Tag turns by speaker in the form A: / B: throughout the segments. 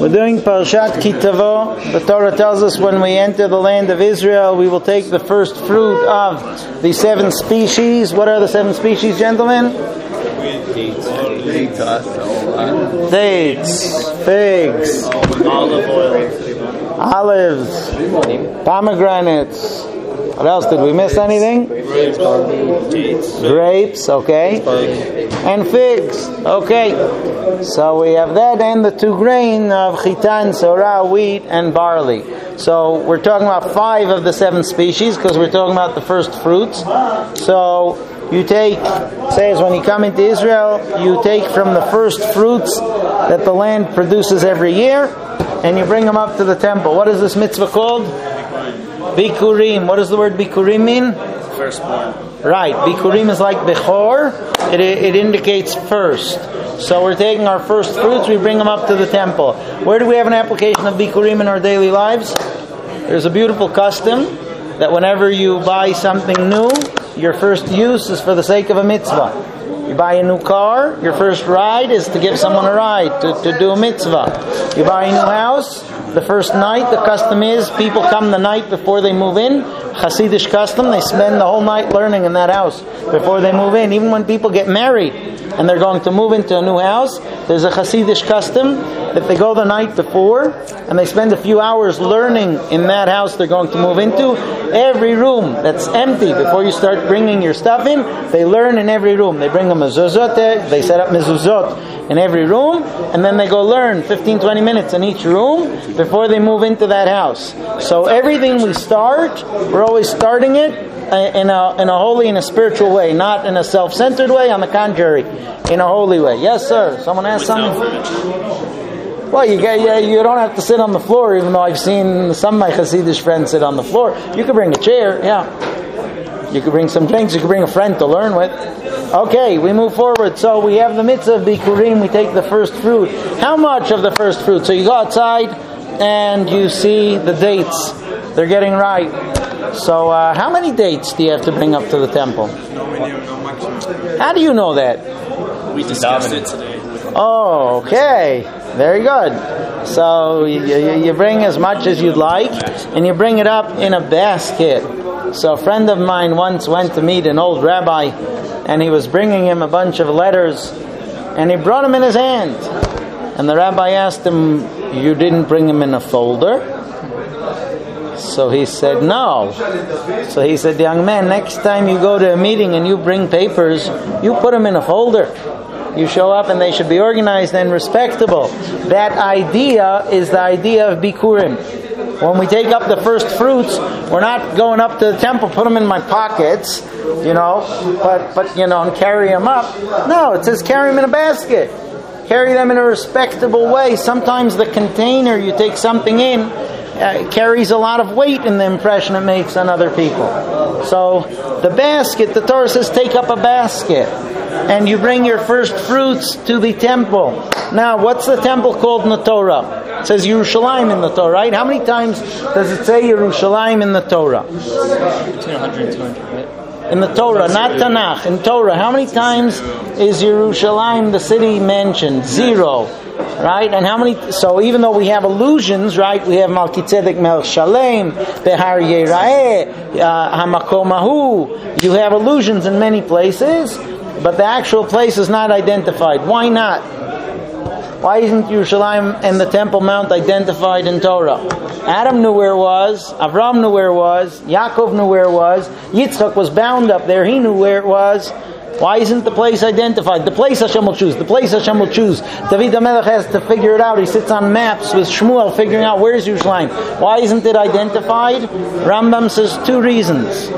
A: We're doing Parashat Ki Tavo. The Torah tells us when we enter the land of Israel, we will take the first fruit of the 7 species. What are the 7 species, gentlemen? Dates, figs,
B: olive oil,
A: olives, pomegranates. What else? Did we miss anything? Grapes, okay. And figs, okay. So we have that and the 2 grain of chitan, sorah, wheat, and barley. So we're talking about 5 of the 7 species because we're talking about the first fruits. So you take, says when you come into Israel, you take from the first fruits that the land produces every year and you bring them up to the temple. What is this mitzvah called? Bikurim. What does the word Bikurim mean?
B: firstborn.
A: Right. Bikurim is like Bechor. It indicates first. So we're taking our first fruits, we bring them up to the temple. Where do we have an application of Bikurim in our daily lives? There's a beautiful custom that whenever you buy something new, your first use is for the sake of a mitzvah. You buy a new car, your first ride is to give someone a ride, to do a mitzvah. You buy a new house, the first night, the custom is people come the night before they move in. Hasidish custom, they spend the whole night learning in that house before they move in. Even when people get married and they're going to move into a new house, there's a Hasidish custom that they go the night before and they spend a few hours learning in that house they're going to move into. Every room that's empty before you start bringing your stuff in, they learn in every room. They bring a mezuzot, they set up mezuzot in every room, and then they go learn 15-20 minutes in each room before they move into that house. So everything we start, we're always starting it in a holy and a spiritual way, not in a self-centered way, on the contrary, in a holy way. Yes, sir. Someone asked something? Well, you don't have to sit on the floor, even though I've seen some of my Hasidish friends sit on the floor. You could bring a chair, yeah. You could bring some drinks, you could bring a friend to learn with. Okay, we move forward. So we have the mitzvah of Bikurim, we take the first fruit. How much of the first fruit? So you go outside and you see the dates. They're getting ripe. So how many dates do you have to bring up to the temple? How do you know that?
B: We discussed it today.
A: Oh, okay. Very good. So you bring as much as you'd like, and you bring it up in a basket. So a friend of mine once went to meet an old rabbi, and he was bringing him a bunch of letters, and he brought them in his hand. And the rabbi asked him, "You didn't bring them in a folder?" So he said, "No." So he said, "Young man, next time you go to a meeting and you bring papers, you put them in a folder. You show up and they should be organized and respectable." That idea is the idea of Bikurim. When we take up the first fruits, we're not going up to the temple, put them in my pockets, but and carry them up. No, it says carry them in a basket. Carry them in a respectable way. Sometimes the container you take something in carries a lot of weight in the impression it makes on other people. So the basket, the Torah says take up a basket. And you bring your first fruits to the temple. Now, what's the temple called in the Torah? It says Yerushalayim in the Torah, right? How many times does it say Yerushalayim in the Torah?
B: Between 100 and 200, right?
A: In the Torah, not Tanakh. In Torah, how many times is Yerushalayim, the city, mentioned? 0. Right? And how many? So even though we have allusions, right? We have Malkitzedek Melech Shalem, Behar Yera'eh, Hamakom Ahu. You have allusions in many places, but the actual place is not identified. Why not? Why isn't Yerushalayim and the Temple Mount identified in Torah? Adam knew where it was, Avram knew where it was, Yaakov knew where it was, Yitzchak was bound up there, he knew where it was. Why isn't the place identified? The place Hashem will choose. The place Hashem will choose. David HaMelech has to figure it out. He sits on maps with Shmuel figuring out where's Yerushalayim. Why isn't it identified? Rambam says 2 reasons.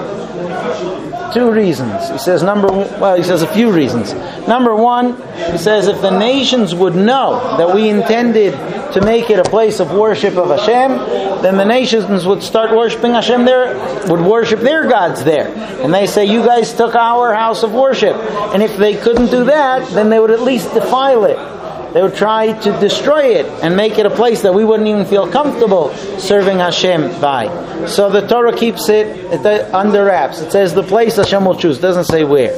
A: 2 reasons. He says he says a few reasons. Number 1, he says if the nations would know that we intended to make it a place of worship of Hashem, then the nations would start worshiping Hashem there, would worship their gods there. And they say, you guys took our house of worship. And if they couldn't do that, then they would at least defile it. They would try to destroy it and make it a place that we wouldn't even feel comfortable serving Hashem by. So the Torah keeps it under wraps. It says the place Hashem will choose. It doesn't say where.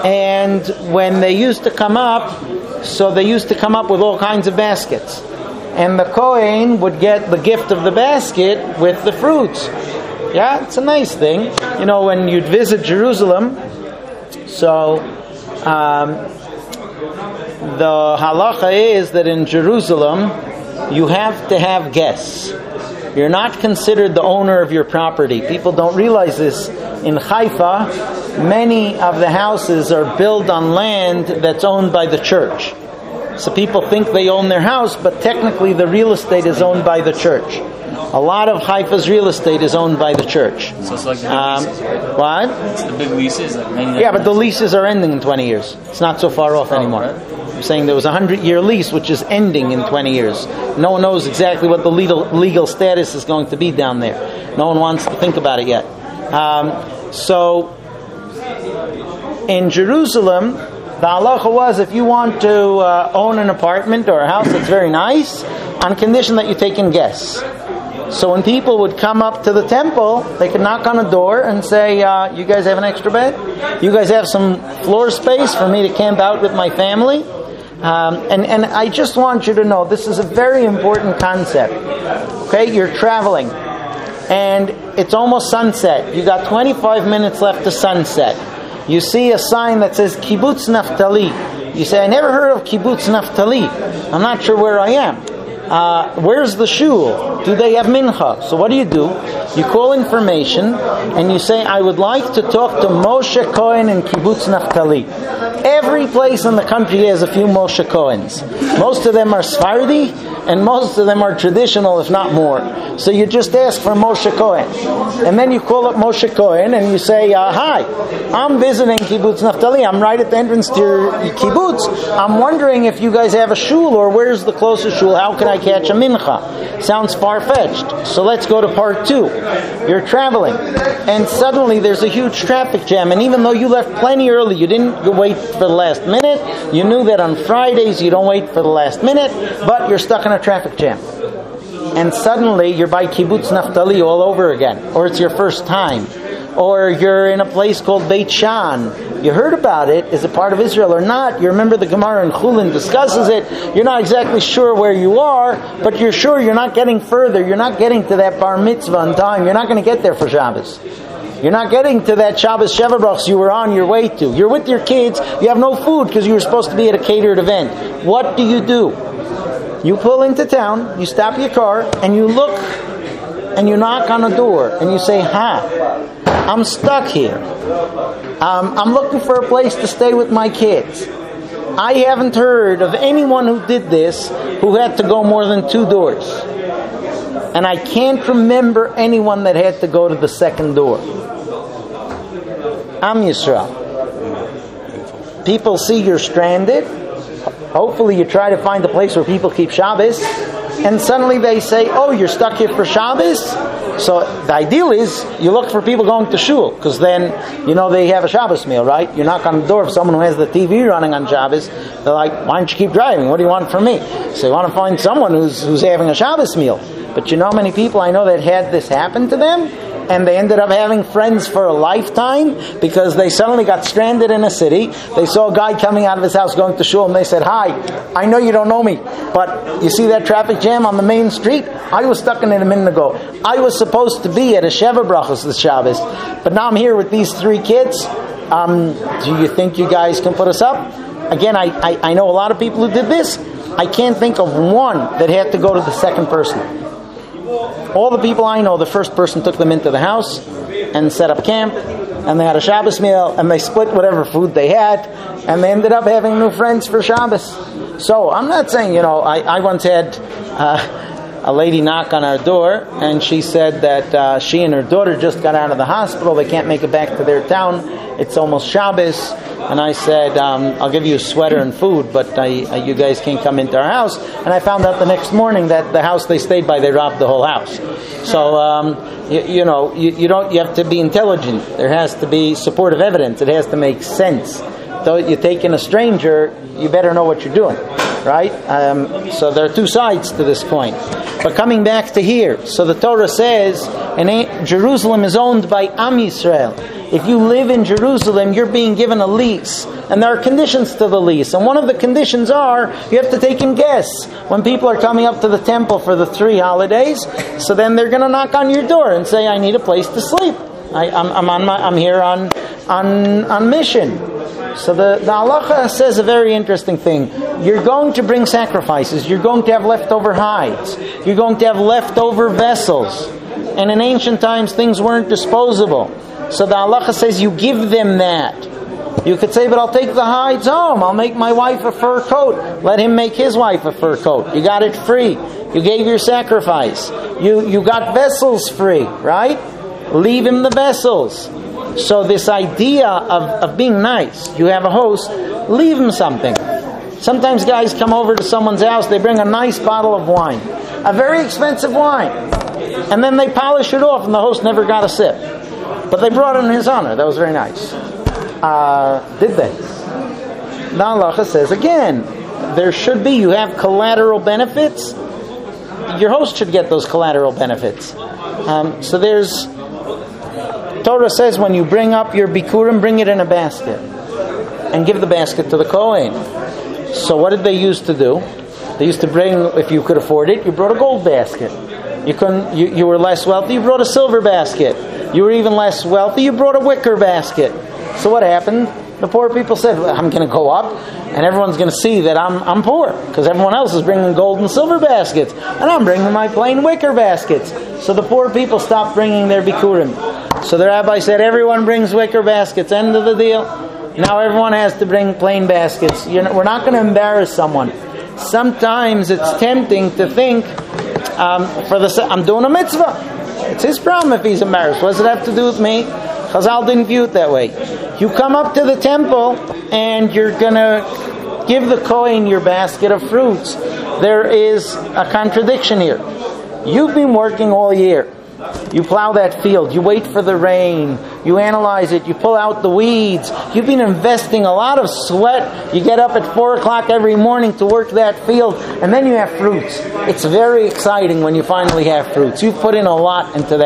A: And when they used to come up, so they used to come up with all kinds of baskets. and the Kohen would get the gift of the basket with the fruits. Yeah, it's a nice thing. You know, when you'd visit Jerusalem, so the halacha is that in Jerusalem, you have to have guests. You're not considered the owner of your property. People don't realize this. In Haifa, many of the houses are built on land that's owned by the church. So people think they own their house, but technically the real estate is owned by the church. A lot of Haifa's real estate is owned by the church.
B: So it's like the big leases, right?
A: What?
B: It's the big leases.
A: Yeah, but the leases are ending in 20 years. It's not so far off anymore. I'm saying there was a 100-year lease which is ending in 20 years. No one knows exactly what the legal status is going to be down there. No one wants to think about it yet. So in Jerusalem, the halacha was if you want to own an apartment or a house that's very nice, on condition that you take in guests. So when people would come up to the temple, they could knock on a door and say, you guys have an extra bed? You guys have some floor space for me to camp out with my family? And I just want you to know, this is a very important concept. Okay, you're traveling, and it's almost sunset. You got 25 minutes left to sunset. You see a sign that says Kibbutz Naftali. You say, I never heard of Kibbutz Naftali. I'm not sure where I am. Where's the shul? Do they have mincha? So what do? You call information and you say, I would like to talk to Moshe Cohen in Kibbutz Naftali. Every place in the country has a few Moshe Cohens. Most of them are Sephardi and most of them are traditional, if not more. So you just ask for Moshe Cohen. And then you call up Moshe Cohen and you say, hi, I'm visiting Kibbutz Naftali. I'm right at the entrance to your kibbutz. I'm wondering if you guys have a shul, or where's the closest shul? How can I catch a mincha? Sounds far-fetched. So let's go to part 2. You're traveling, and suddenly there's a huge traffic jam. And even though you left plenty early, you didn't wait for the last minute. You knew that on Fridays you don't wait for the last minute, but you're stuck in a traffic jam. And suddenly you're by Kibbutz Naftali all over again, or it's your first time, or you're in a place called Beit Shan. You heard about it. Is it part of Israel or not? You remember the Gemara in Chulin discusses it. You're not exactly sure where you are, but you're sure you're not getting further. You're not getting to that bar mitzvah on time. You're not going to get there for Shabbos. You're not getting to that Shabbos Sheva Brachos you were on your way to. You're with your kids. You have no food because you were supposed to be at a catered event. What do? You pull into town, you stop your car, and you look, and you knock on a door, and you say, I'm stuck here. I'm looking for a place to stay with my kids. I haven't heard of anyone who did this who had to go more than 2 doors. And I can't remember anyone that had to go to the second door. Am Yisrael. People see you're stranded. Hopefully you try to find a place where people keep Shabbos, and suddenly they say, oh, you're stuck here for Shabbos? So the ideal is you look for people going to shul, because then, they have a Shabbos meal, right? You knock on the door of someone who has the TV running on Shabbos. They're like, why don't you keep driving? What do you want from me? So you want to find someone who's having a Shabbos meal. But you know many people I know that had this happen to them, and they ended up having friends for a lifetime because they suddenly got stranded in a city. They saw a guy coming out of his house going to shul, and they said, hi, I know you don't know me, but you see that traffic jam on the main street? I was stuck in it a minute ago. I was supposed to be at a Sheva Brachos this Shabbos, but now I'm here with these 3 kids. Do you think you guys can put us up? Again, I know a lot of people who did this. I can't think of one that had to go to the second person. All the people I know, the first person took them into the house and set up camp, and they had a Shabbos meal, and they split whatever food they had, and they ended up having new friends for Shabbos. So I'm not saying, I once had a lady knock on our door, and she said that she and her daughter just got out of the hospital. They can't make it back to their town. It's almost Shabbos. And I said, I'll give you a sweater and food, but you guys can't come into our house. And I found out the next morning that the house they stayed by, they robbed the whole house. So, you have to be intelligent. There has to be supportive evidence. It has to make sense. Though you take in a stranger, you better know what you're doing. right? So there are two sides to this point. But coming back to here, so the Torah says, and Jerusalem is owned by Am Yisrael. If you live in Jerusalem, you're being given a lease. And there are conditions to the lease. And one of the conditions are, you have to take in guests. When people are coming up to the temple for the 3 holidays, so then they're going to knock on your door and say, I need a place to sleep. I'm here on mission. So the halacha says a very interesting thing. You're going to bring sacrifices. You're going to have leftover hides. You're going to have leftover vessels. And in ancient times, things weren't disposable. So the halacha says you give them that. You could say, but I'll take the hides home. I'll make my wife a fur coat. Let him make his wife a fur coat. You got it free. You gave your sacrifice. You got vessels free, right? Leave him the vessels. So this idea of being nice, you have a host, leave him something. Sometimes guys come over to someone's house, they bring a nice bottle of wine, a very expensive wine, and then they polish it off and the host never got a sip. But they brought it in his honor. That was very nice. Did they? The halacha says again, there should be, you have collateral benefits, your host should get those collateral benefits. So there's, Torah says when you bring up your bikurim, bring it in a basket and give the basket to the Kohen. So what did they used to do? They used to bring, if you could afford it, you brought a gold basket. You couldn't. You were less wealthy, you brought a silver basket. You were even less wealthy, you brought a wicker basket. So what happened? The poor people said, well, I'm going to go up and everyone's going to see that I'm poor because everyone else is bringing gold and silver baskets and I'm bringing my plain wicker baskets. So the poor people stopped bringing their bikurim. So the rabbi said, everyone brings wicker baskets. End of the deal. Now everyone has to bring plain baskets. We're not going to embarrass someone. Sometimes it's tempting to think, I'm doing a mitzvah. It's his problem if he's embarrassed. What does it have to do with me? Chazal didn't view it that way. You come up to the temple and you're going to give the Kohen your basket of fruits. There is a contradiction here. You've been working all year. You plow that field. You wait for the rain. You analyze it. You pull out the weeds. You've been investing a lot of sweat. You get up at 4 o'clock every morning to work that field. And then you have fruits. It's very exciting when you finally have fruits. You've put in a lot into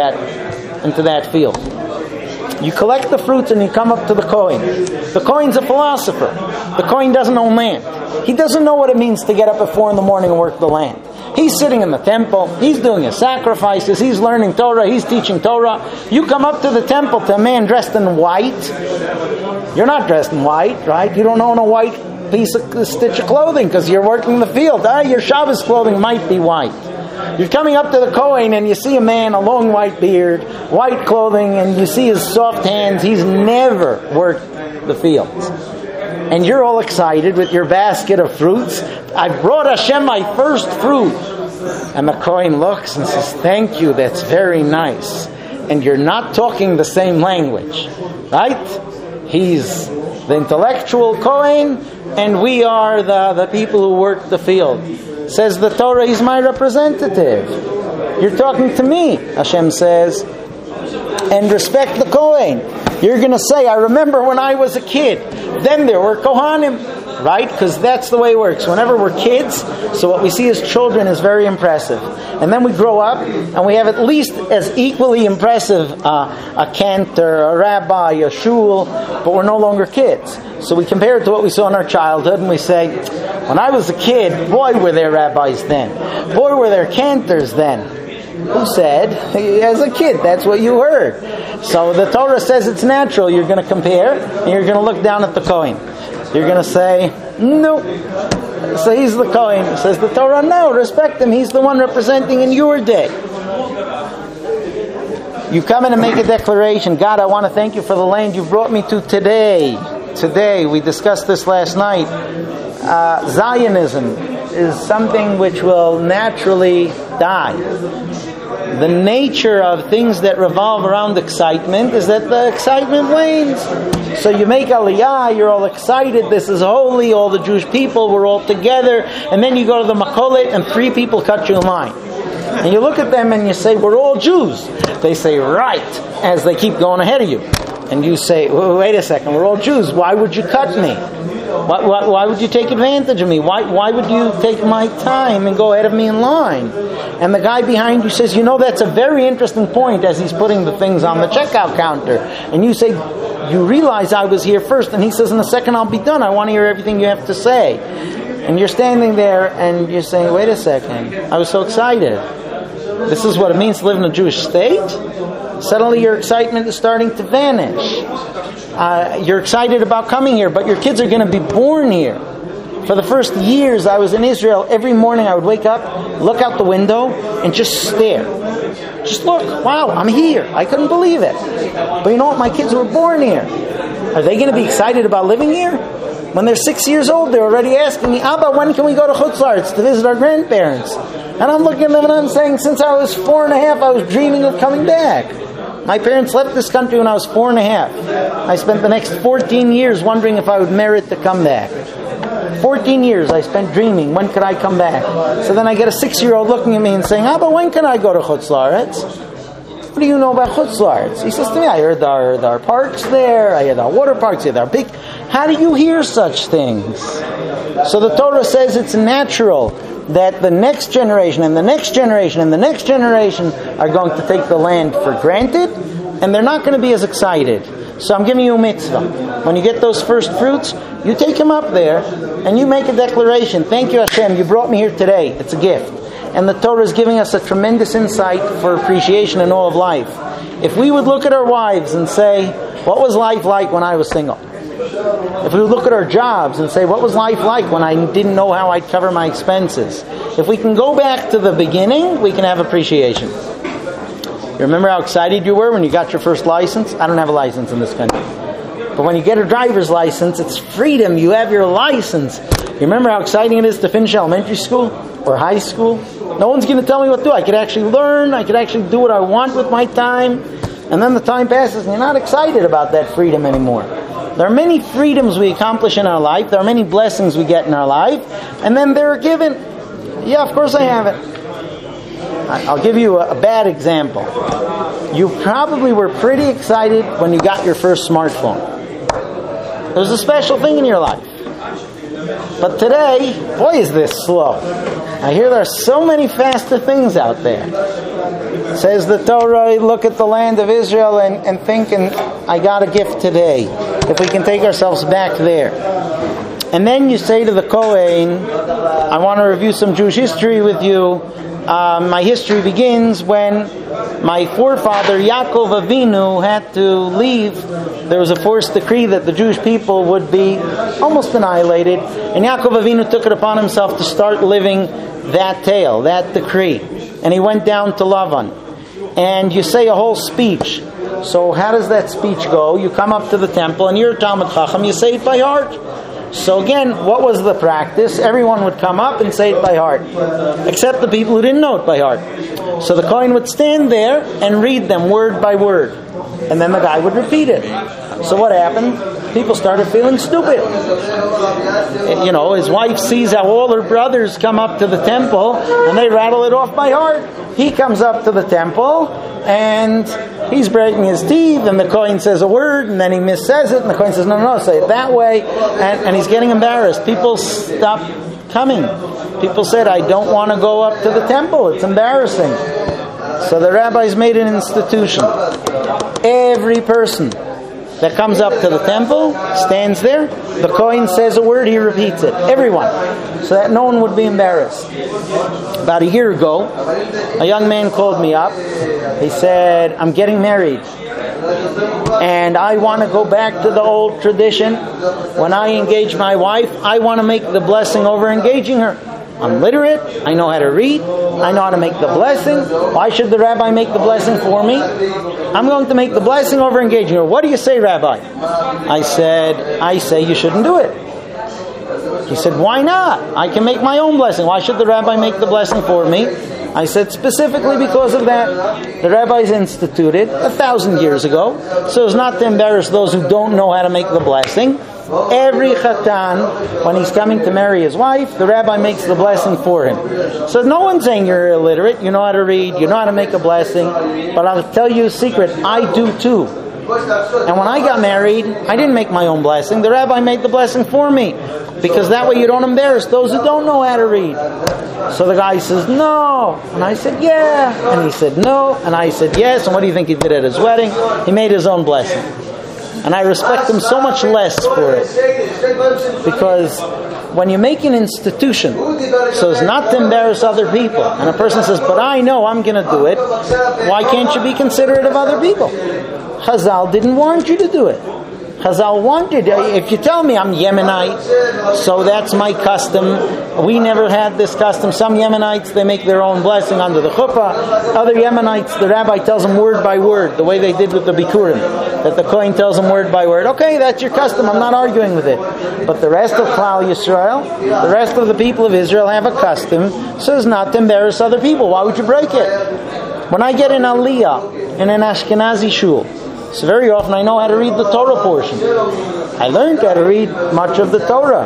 A: that field. You collect the fruits and you come up to the Kohen. The Kohen's a philosopher. The Kohen doesn't own land. He doesn't know what it means to get up at 4 in the morning and work the land. He's sitting in the temple. He's doing his sacrifices. He's learning Torah. He's teaching Torah. You come up to the temple to a man dressed in white. You're not dressed in white, right? You don't own a white stitch of clothing because you're working the field. Your Shabbos clothing might be white. You're coming up to the Kohen and you see a man, a long white beard, white clothing, and you see his soft hands. He's never worked the fields. And you're all excited with your basket of fruits. I brought Hashem my first fruit. And the Kohen looks and says, thank you, that's very nice. And you're not talking the same language. Right? He's the intellectual Kohen, and we are the people who work the field. Says the Torah, he's my representative. You're talking to me, Hashem says. And respect the Kohen. You're going to say, I remember when I was a kid. Then there were Kohanim. Right? Because that's the way it works. Whenever we're kids, so what we see as children is very impressive. And then we grow up, and we have at least as equally impressive a cantor, a rabbi, a shul, but we're no longer kids. So we compare it to what we saw in our childhood, and we say, when I was a kid, boy, were there rabbis then. Boy, were there cantors then. Who said? As a kid, that's what you heard. So the Torah says it's natural. You're going to compare, and you're going to look down at the Kohen. You're going to say, no. So he's the Kohen. Says the Torah, no, respect him. He's the one representing in your day. You come in and make a declaration. God, I want to thank you for the land you brought me to today. Today, we discussed this last night. Zionism is something which will naturally die. The nature of things that revolve around excitement is that the excitement wanes. So you make Aliyah, you're all excited, this is holy, all the Jewish people, we're all together, and then you go to the Makolet and 3 people cut you in line. And you look at them and you say, we're all Jews. They say, right, as they keep going ahead of you. And you say, wait a second, we're all Jews, why would you cut me? Why would you take advantage of me? Why would you take my time and go ahead of me in line? And the guy behind you says, that's a very interesting point, as he's putting the things on the checkout counter. And you say, you realize I was here first. And he says, in a second I'll be done. I want to hear everything you have to say. And you're standing there and you're saying, wait a second, I was so excited. This is what it means to live in a Jewish state? Suddenly your excitement is starting to vanish. You're excited about coming here, but your kids are going to be born here. For the first years I was in Israel, every morning I would wake up, look out the window, and just stare. Just look, wow, I'm here. I couldn't believe it. But you know what? My kids were born here. Are they going to be excited about living here? When they're 6 years old, they're already asking me, Abba, when can we go to Chutz La'aretz to visit our grandparents? And I'm looking at them and I'm saying, since I was 4.5, I was dreaming of coming back. My parents left this country when I was 4.5. I spent the next 14 years wondering if I would merit to come back. 14 years I spent dreaming, when could I come back? So then I get a 6-year-old looking at me and saying, Abba, when can I go to Chutz La'aretz? What do you know about Chutz La'aretz? He says to me, I heard there are parks there, I heard there are water parks, there are big... How do you hear such things? So the Torah says it's natural that the next generation and the next generation and the next generation are going to take the land for granted, and they're not going to be as excited. So I'm giving you a mitzvah. When you get those first fruits, you take them up there and you make a declaration. Thank you, Hashem, you brought me here today. It's a gift. And the Torah is giving us a tremendous insight for appreciation in all of life. If we would look at our wives and say, what was life like when I was single? If we would look at our jobs and say, what was life like when I didn't know how I'd cover my expenses? If we can go back to the beginning, we can have appreciation. You remember how excited you were when you got your first license? I don't have a license in this country. But when you get a driver's license, it's freedom. You have your license. You remember how exciting it is to finish elementary school or high school? No one's going to tell me what to do. I could actually learn. I could actually do what I want with my time. And then the time passes and you're not excited about that freedom anymore. There are many freedoms we accomplish in our life. There are many blessings we get in our life. And then they're given. Yeah, of course I have it. I'll give you a bad example. You probably were pretty excited when you got your first smartphone. It was a special thing in your life. But today, boy, is this slow. I hear there are so many faster things out there. Says the Torah, look at the land of Israel and think, and I got a gift today. If we can take ourselves back there. And then you say to the Kohen, I want to review some Jewish history with you. My history begins when my forefather Yaakov Avinu had to leave. There was a forced decree that the Jewish people would be almost annihilated, and Yaakov Avinu took it upon himself to start living that tale, that decree. And he went down to Lavan. And you say a whole speech. So how does that speech go? You come up to the temple and you're a Talmid Chacham, you say it by heart. So again, what was the practice? Everyone would come up and say it by heart, except the people who didn't know it by heart. So the Kohen would stand there and read them word by word, and then the guy would repeat it. So what happened? People started feeling stupid. You know, his wife sees how all her brothers come up to the temple and they rattle it off by heart. He comes up to the temple and he's breaking his teeth, and the Kohen says a word, and then he missays it, and the Kohen says, no, say it that way, and he's getting embarrassed. People stopped coming. People said, I don't want to go up to the temple. It's embarrassing. So the rabbis made an institution. Every person that comes up to the temple stands there. The Kohen says a word, he repeats it. Everyone. So that no one would be embarrassed. About a year ago, a young man called me up. He said, I'm getting married. And I want to go back to the old tradition. When I engage my wife, I want to make the blessing over engaging her. I'm literate. I know how to read. I know how to make the blessing. Why should the rabbi make the blessing for me? I'm going to make the blessing over engaging her. What do you say, Rabbi? I say you shouldn't do it. He said, why not? I can make my own blessing. Why should the rabbi make the blessing for me? I said, specifically because of that. The rabbis instituted 1,000 years ago, so as not to embarrass those who don't know how to make the blessing. Every chatan, when he's coming to marry his wife, the rabbi makes the blessing for him. So no one's saying you're illiterate, you know how to read, you know how to make a blessing. But I'll tell you a secret, I do too. And when I got married, I didn't make my own blessing. The rabbi made the blessing for me. Because that way you don't embarrass those who don't know how to read. So the guy says, no. And I said, yeah. And he said, no. And I said, yes. And what do you think he did at his wedding? He made his own blessing. And I respect him so much less for it. Because when you make an institution so as not to embarrass other people, and a person says, but I know I'm going to do it, why can't you be considerate of other people? Chazal didn't want you to do it. Chazal wanted, if you tell me I'm Yemenite, so that's my custom. We never had this custom. Some Yemenites, they make their own blessing under the chuppah. Other Yemenites, the rabbi tells them word by word, the way they did with the Bikurim, that the Kohen tells them word by word. Okay, that's your custom. I'm not arguing with it. But the rest of Klal Yisrael, the rest of the people of Israel have a custom so as not to embarrass other people. Why would you break it? When I get an aliyah in an Ashkenazi shul, so very often I know how to read the Torah portion. I learned how to read much of the Torah.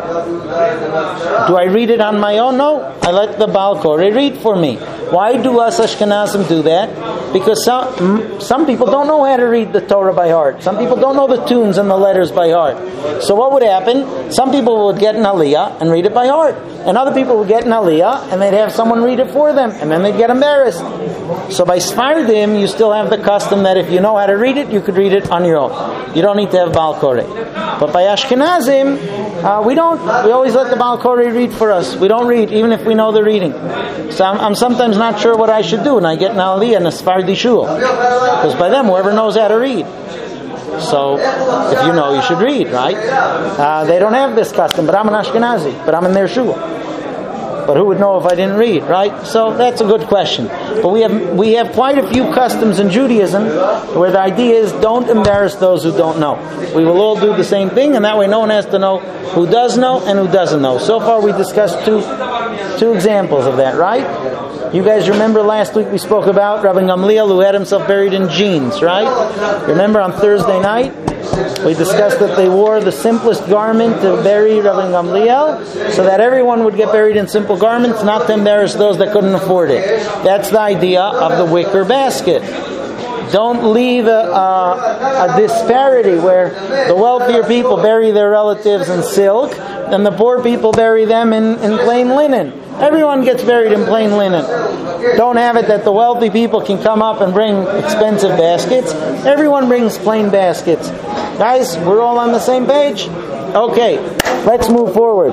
A: Do I read it on my own? No. I let the Baal Koreh read for me. Why do us Ashkenazim do that? Because some people don't know how to read the Torah by heart. Some people don't know the tunes and the letters by heart. So what would happen? Some people would get an aliyah and read it by heart. And other people would get an aliyah and they'd have someone read it for them. And then they'd get embarrassed. So by Sfardim, you still have the custom that if you know how to read it, you could read it on your own. You don't need to have Baal Koreh. But by Ashkenazim, we don't. We always let the Baal Koreh read for us. We don't read, even if we know the reading. So I'm sometimes not sure what I should do, and I get an aliyah in a Sfardi shul. Because by them, whoever knows how to read. So, if you know, you should read, right? They don't have this custom, but I'm an Ashkenazi, but I'm in their shul. But who would know if I didn't read, right? So that's a good question. But we have quite a few customs in Judaism where the idea is don't embarrass those who don't know. We will all do the same thing, and that way no one has to know who does know and who doesn't know. So far we discussed two examples of that, right? You guys remember last week we spoke about Rabbi Gamliel who had himself buried in jeans, right? Remember on Thursday night? We discussed that they wore the simplest garment to bury Rabbi Gamliel so that everyone would get buried in simple garments, not to embarrass those that couldn't afford it. That's the idea of the wicker basket. Don't leave a disparity where the wealthier people bury their relatives in silk and the poor people bury them in plain linen. Everyone gets buried in plain linen. Don't have it that the wealthy people can come up and bring expensive baskets. Everyone brings plain baskets. Guys, we're all on the same page? Okay, let's move forward.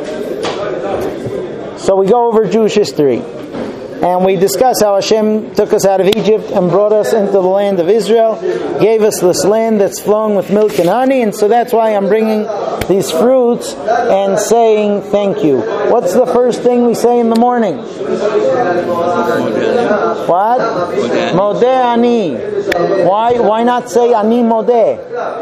A: So we go over Jewish history. And we discuss how Hashem took us out of Egypt and brought us into the land of Israel, gave us this land that's flowing with milk and honey, and so that's why I'm bringing these fruits and saying thank you. What's the first thing we say in the morning? What? Modeh ani. Why not say ani modeh?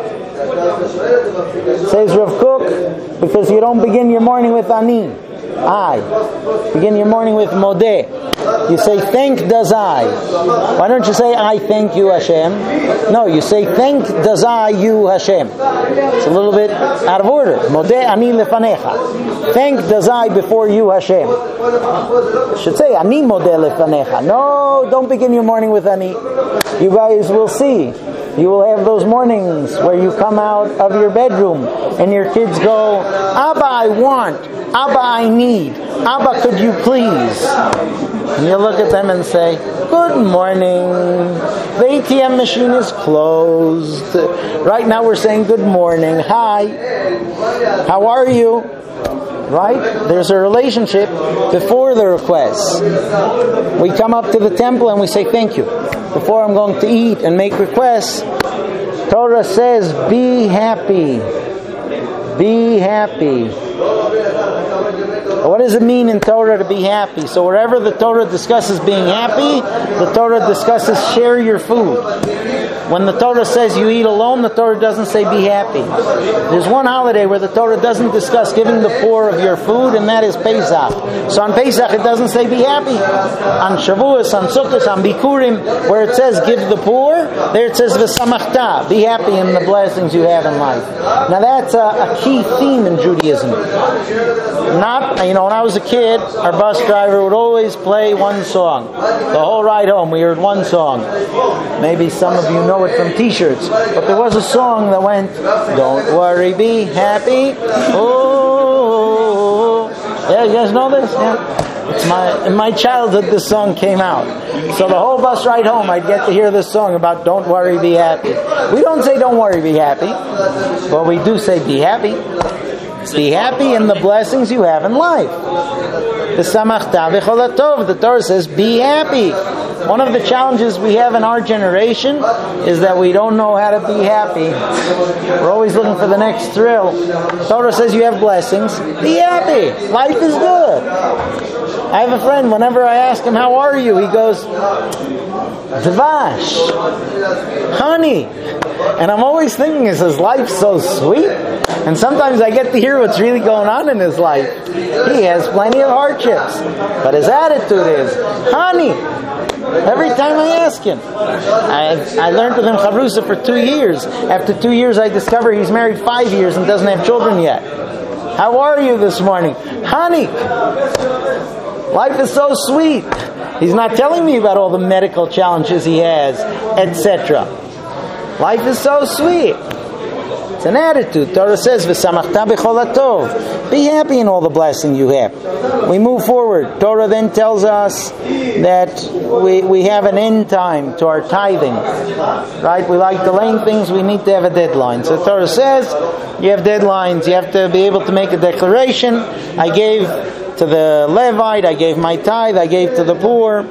A: Says Rav Kook, because you don't begin your morning with ani. I. Begin your morning with modeh. You say, thank does I. Why don't you say, I thank you, Hashem? No, you say, thank does I you, Hashem. It's a little bit out of order. Modeh ani lefanecha. Thank does I before you, Hashem. You should say, ani modeh lefanecha. No, don't begin your morning with ani. You guys will see. You will have those mornings where you come out of your bedroom and your kids go, Abba, I want. Abba, I need. Abba, could you please? And you look at them and say, good morning. The ATM machine is closed. Right now we're saying good morning. Hi. How are you? Right? There's a relationship before the request. We come up to the temple and we say thank you. Before I'm going to eat and make requests, Torah says, be happy. Be happy. What does it mean in Torah to be happy? So wherever the Torah discusses being happy, the Torah discusses share your food. When the Torah says you eat alone, the Torah doesn't say be happy. There's one holiday where the Torah doesn't discuss giving the poor of your food, and that is Pesach. So on Pesach it doesn't say be happy. On Shavuos, on Sukkot, on Bikurim, where it says give the poor, there it says v'samachta, be happy in the blessings you have in life. Now that's a key theme in Judaism. When I was a kid, our bus driver would always play one song. The whole ride home we heard one song. Maybe some of you know know it from T-shirts, but there was a song that went, "Don't worry, be happy." Oh, yeah, you guys know this? Yeah. In my childhood, this song came out. So the whole bus ride home, I'd get to hear this song about "Don't worry, be happy." We don't say "Don't worry, be happy," but we do say "Be happy." Be happy in the blessings you have in life. The Torah says, "Be happy." One of the challenges we have in our generation is that we don't know how to be happy. We're always looking for the next thrill. The Torah says you have blessings. Be happy. Life is good. I have a friend, whenever I ask him, "How are you?" he goes, "Dvash, honey." And I'm always thinking, is his life so sweet? And sometimes I get to hear what's really going on in his life. He has plenty of hardships, but his attitude is, "Honey." Every time I ask him. I learned with him Chavrusa for 2 years. After 2 years, I discover he's married 5 years and doesn't have children yet. "How are you this morning?" "Honey." Life is so sweet. He's not telling me about all the medical challenges he has, etc. Life is so sweet. It's an attitude. Torah says, "V'samachta b'chol hatov." Be happy in all the blessing you have. We move forward. Torah then tells us that we have an end time to our tithing. Right? We like delaying things. We need to have a deadline. So Torah says, you have deadlines. You have to be able to make a declaration. I gave to the Levite. I gave my tithe. I gave to the poor.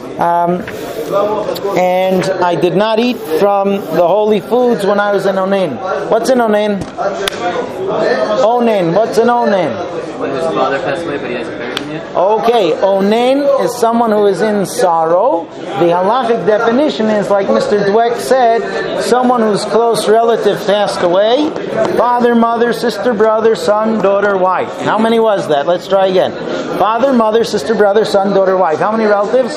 A: And I did not eat from the holy foods when I was in Onen. What's in Onen? Onen. What's in Onen?
B: When his father passed away, but he hasn't buried him yet.
A: Okay, Onen is someone who is in sorrow. The halachic definition is, like Mr. Dweck said, someone whose close relative passed away. Father, mother, sister, brother, son, daughter, wife. How many was that? Let's try again. Father, mother, sister, brother, son, daughter, wife. How many relatives?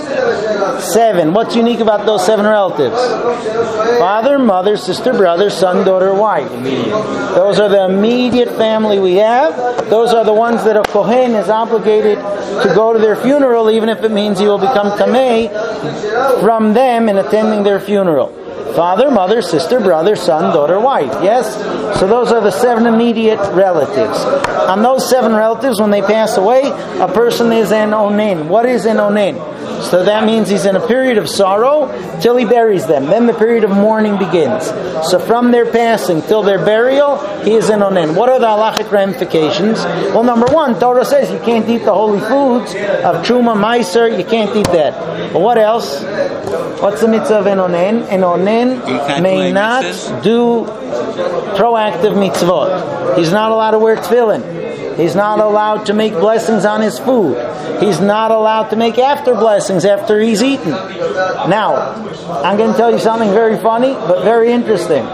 A: 7. What's unique about those 7 relatives? Father, mother, sister, brother, son, daughter, wife. Those are the immediate family we have. Those are the ones that a Kohen is obligated to go to their funeral, even if it means he will become tamei from them in attending their funeral. Father, mother, sister, brother, son, daughter, wife. Yes? So those are the 7 immediate relatives. On those 7 relatives, when they pass away, a person is an onen. What is an onen? So that means he's in a period of sorrow till he buries them. Then the period of mourning begins. So from their passing till their burial, he is an onen. What are the halachic ramifications? Well, number 1, Torah says you can't eat the holy foods of Truma, Meiser. You can't eat that. But what else? What's the mitzvah of an onen? An onen may not do proactive mitzvot. He's not allowed to wear tefillin. He's not allowed to make blessings on his food. He's not allowed to make after blessings after he's eaten. Now, I'm going to tell you something very funny, but very interesting.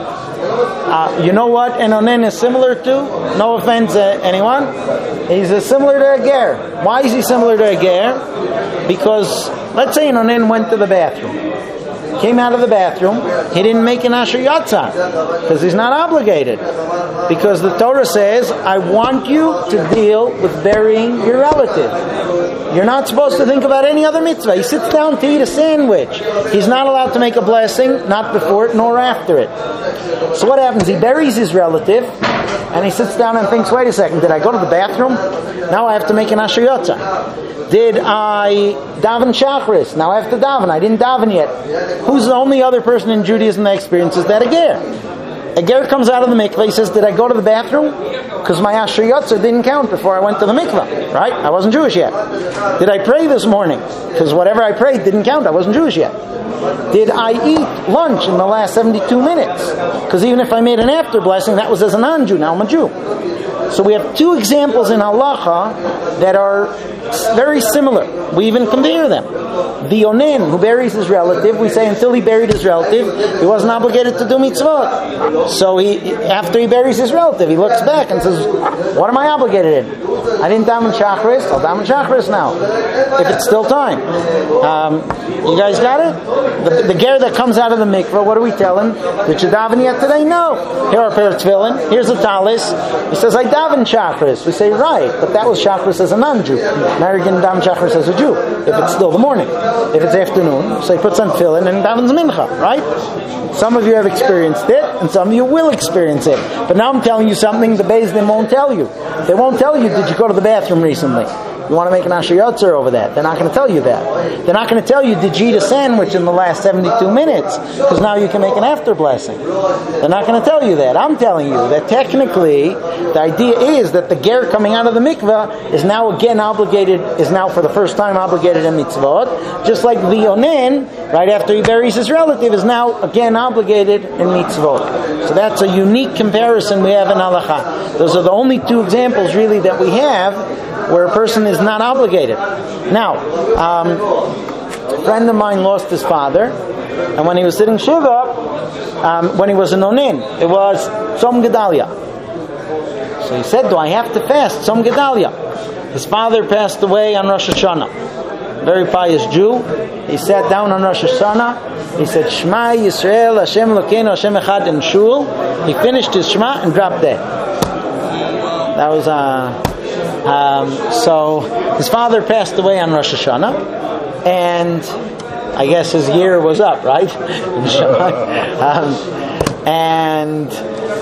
A: You know what an onen is similar to? No offense, anyone? He's similar to a ger. Why is he similar to a ger? Because, let's say an onen went to the bathroom. Came out of the bathroom, he didn't make an asher yatzar because he's not obligated. Because the Torah says, I want you to deal with burying your relative. You're not supposed to think about any other mitzvah. He sits down to eat a sandwich. He's not allowed to make a blessing, not before it nor after it. So what happens? He buries his relative and he sits down and thinks, wait a second, did I go to the bathroom? Now I have to make an asher yatzar. Did I daven shachris? Now I have to daven. I didn't daven yet. Who's the only other person in Judaism that experiences that? A ger. A ger comes out of the mikveh. He says, did I go to the bathroom? Because my asher yatzar didn't count before I went to the mikveh. Right? I wasn't Jewish yet. Did I pray this morning? Because whatever I prayed didn't count. I wasn't Jewish yet. Did I eat lunch in the last 72 minutes? Because even if I made an after blessing, that was as a non-Jew. Now I'm a Jew. So we have 2 examples in halacha that are very similar. We even compare them. The onen who buries his relative, we say until he buried his relative, he wasn't obligated to do mitzvot. So after he buries his relative, he looks back and says, what am I obligated in? I didn't daven shachris, I'll daven shachris now, if it's still time. You guys got it? The ger that comes out of the mikveh, what do we tell him? Did you daven yet today? No. Here are a pair of tefillin. Here's a talis. He says, I daven. daven Shachris. We say, right, but that was Shachris as a non-Jew. Now you're going to daven Shachris as a Jew, if it's still the morning. If it's afternoon, so he puts on tefillin and davens mincha, right? Some of you have experienced it, and some of you will experience it. But now I'm telling you something the Beis Din won't tell you. They won't tell you, did you go to the bathroom recently? You want to make an Asher Yotzer over that. They're not going to tell you that. They're not going to tell you, did you eat a sandwich in the last 72 minutes? Because now you can make an after blessing. They're not going to tell you that. I'm telling you that technically, the idea is that the ger coming out of the mikveh is now again obligated, is now for the first time obligated in mitzvot. Just like the onen, right after he buries his relative, is now again obligated in mitzvot. So that's a unique comparison we have in halakha. Those are the only two examples really that we have where a person is not obligated. Now, a friend of mine lost his father, and when he was sitting Shiva, when he was an onin, it was Tzom Gedalia. So he said, do I have to fast Tzom Gedalia? His father passed away on Rosh Hashanah. Very pious Jew. He sat down on Rosh Hashanah. He said, Shema Yisrael, Hashem Elokeinu, Hashem Echad in Shul. He finished his Shema and dropped dead. That was so his father passed away on Rosh Hashanah, and I guess his year was up, right? And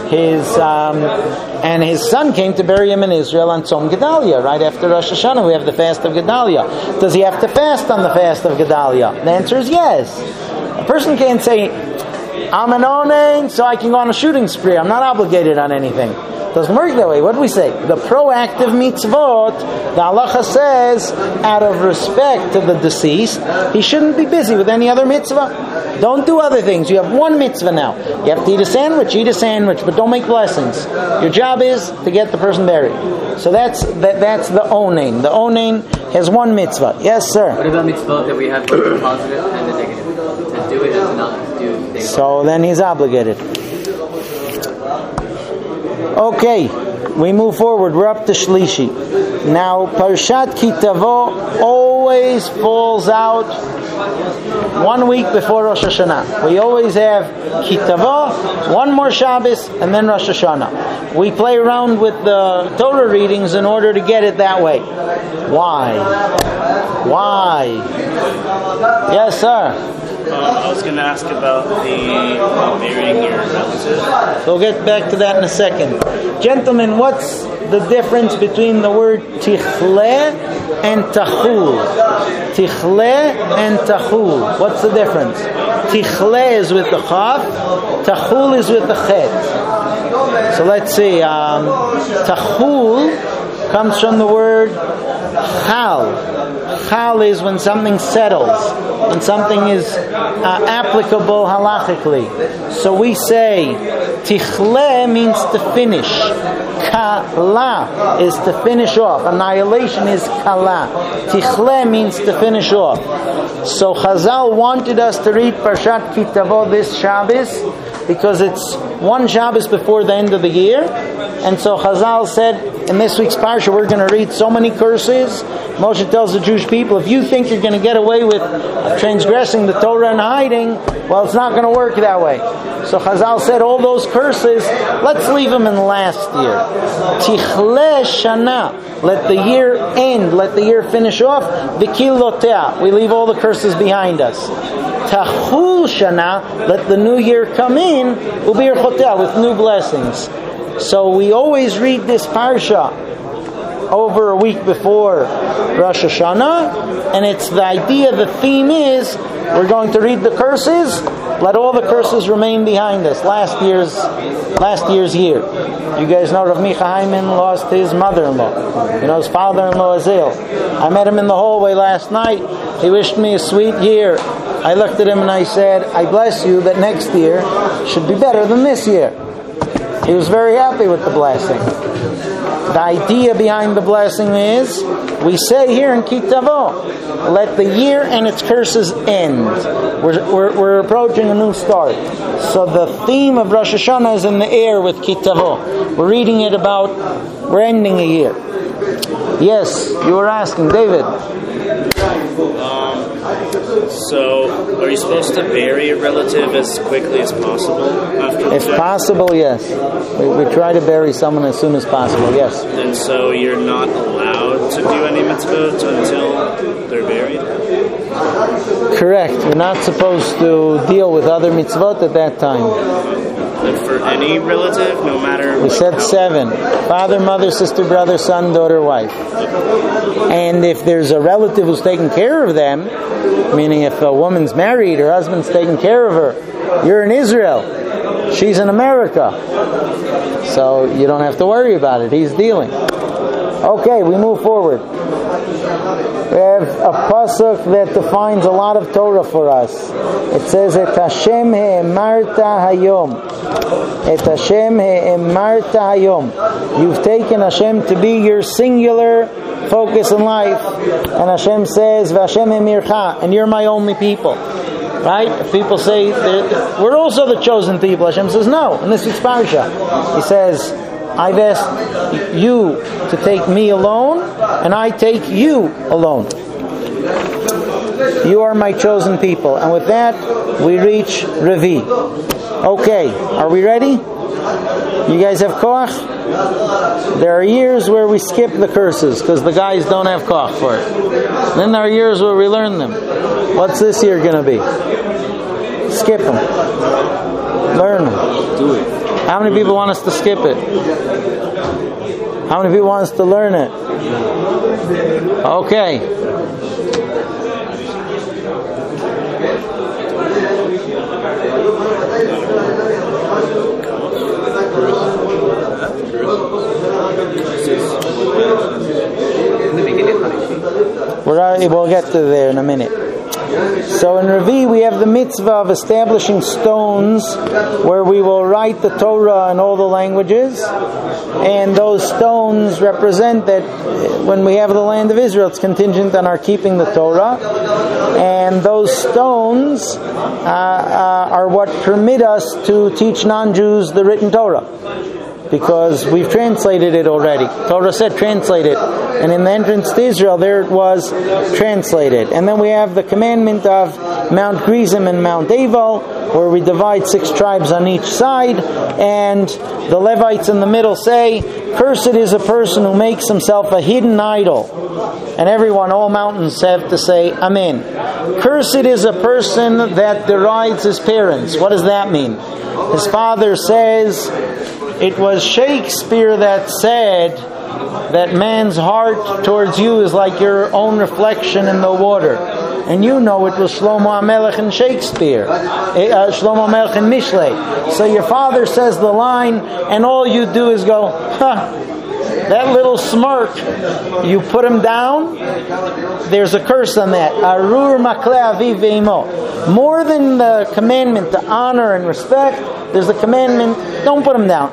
A: his son came to bury him in Israel on Tzom Gedalia, right after Rosh Hashanah. We have the fast of Gedalia. Does he have to fast on the fast of Gedalia? The answer is yes. A person can't say, I'm an onen, so I can go on a shooting spree. I'm not obligated on anything. Doesn't work that way. What do we say? The proactive mitzvot, the halacha says, out of respect to the deceased, he shouldn't be busy with any other mitzvah. Don't do other things. You have one mitzvah now. You have to eat a sandwich, but don't make blessings. Your job is to get the person buried. So that's the onen. The onen has one mitzvah. Yes, sir.
B: What about mitzvot that we have both the positive and the negative? To do it and to not do things.
A: So then he's obligated. Okay, we move forward. We're up to Shlishi. Now, Parshat Ki Tavo always falls out 1 week before Rosh Hashanah. We always have Ki Tavo, one more Shabbos, and then Rosh Hashanah. We play around with the Torah readings in order to get it that way. Why? Yes, sir.
C: I was going to ask about the burying your relative.
A: So we'll get back to that in a second. Gentlemen, what's the difference between the word tichle and tachul? Tichle and tachul. What's the difference? Tichle is with the chaf, tachul is with the chet. So let's see. Tachul comes from the word chal. Chal is when something settles, when something is applicable halachically. So we say tichle means to finish. Kala is to finish off. Annihilation is kala. Tichle means to finish off. So Chazal wanted us to read Parshat Ki Tavo this Shabbos because it's one Shabbos before the end of the year. And so Chazal said, in this week's Parsha, we're going to read so many curses. Moshe tells the Jewish people, if you think you're going to get away with transgressing the Torah and hiding, well, it's not going to work that way. So Chazal said, all those curses, let's leave them in last year. Tichle shana, let the year end, let the year finish off. V'kilotea, we leave all the curses behind us. Tachul shana, let the new year come in, ubir chotea, with new blessings. So we always read this parsha over a week before Rosh Hashanah, and it's the idea, the theme is, we're going to read the curses, let all the curses remain behind us. Last year's year. You guys know Rav Micha Hyman lost his mother-in-law. You know his father-in-law Azil. I met him in the hallway last night. He wished me a sweet year. I looked at him and I said, I bless you that next year should be better than this year. He was very happy with the blessing. The idea behind the blessing is, we say here in Ki Tavo, let the year and its curses end. We're approaching a new start. So the theme of Rosh Hashanah is in the air with Ki Tavo. We're reading it about, we're ending a year. Yes, you were asking, David.
C: So, are you supposed to bury a relative as quickly as possible after
A: If
C: the death?
A: possible, yes. We try to bury someone as soon as possible, yes.
C: And so you're not allowed to do any mitzvot until they're buried?
A: Correct. You're not supposed to deal with other mitzvot at that time.
C: And for any relative, no matter...
A: We said 7. Father, mother, sister, brother, son, daughter, wife. And if there's a relative who's taking care of them, meaning if a woman's married, her husband's taking care of her, you're in Israel, she's in America. So you don't have to worry about it. He's dealing. Okay, we move forward. We have a pasuk that defines a lot of Torah for us. It says, Et Hashem he'emarta hayom. Et Hashem he'emarta hayom. You've taken Hashem to be your singular focus in life. And Hashem says, V'Hashem emircha, and you're my only people. Right? If people say, we're also the chosen people, Hashem says, no. In this week's parsha, He says, I've asked you to take me alone, and I take you alone. You are my chosen people. And with that, we reach Revi. Okay, are we ready? You guys have koach? There are years where we skip the curses because the guys don't have koach for it. Then there are years where we learn them. What's this year going to be? Skip them. Learn them.
B: Do it.
A: How many people want us to skip it? How many people want us to learn it? Okay. We'll get to there in a minute. So in Revi we have the mitzvah of establishing stones where we will write the Torah in all the languages, and those stones represent that when we have the land of Israel, it's contingent on our keeping the Torah, and those stones are what permit us to teach non-Jews the written Torah, because we've translated it already. Torah said translate it, and in the entrance to Israel there it was translated. And then we have the commandment of Mount Gerizim and Mount Ebal, where we divide 6 tribes on each side, and the Levites in the middle say, cursed is a person who makes himself a hidden idol. And everyone, all mountains have to say Amen. Cursed is a person that derides his parents. What does that mean? His father says, it was Shakespeare that said that man's heart towards you is like your own reflection in the water. And you know it was Shlomo HaMelech in Shakespeare. Shlomo HaMelech in Mishlei. So your father says the line, and all you do is go, that little smirk, you put him down, there's a curse on that. Arur makle aviv ve'imo. More than the commandment to honor and respect, there's the commandment, don't put him down.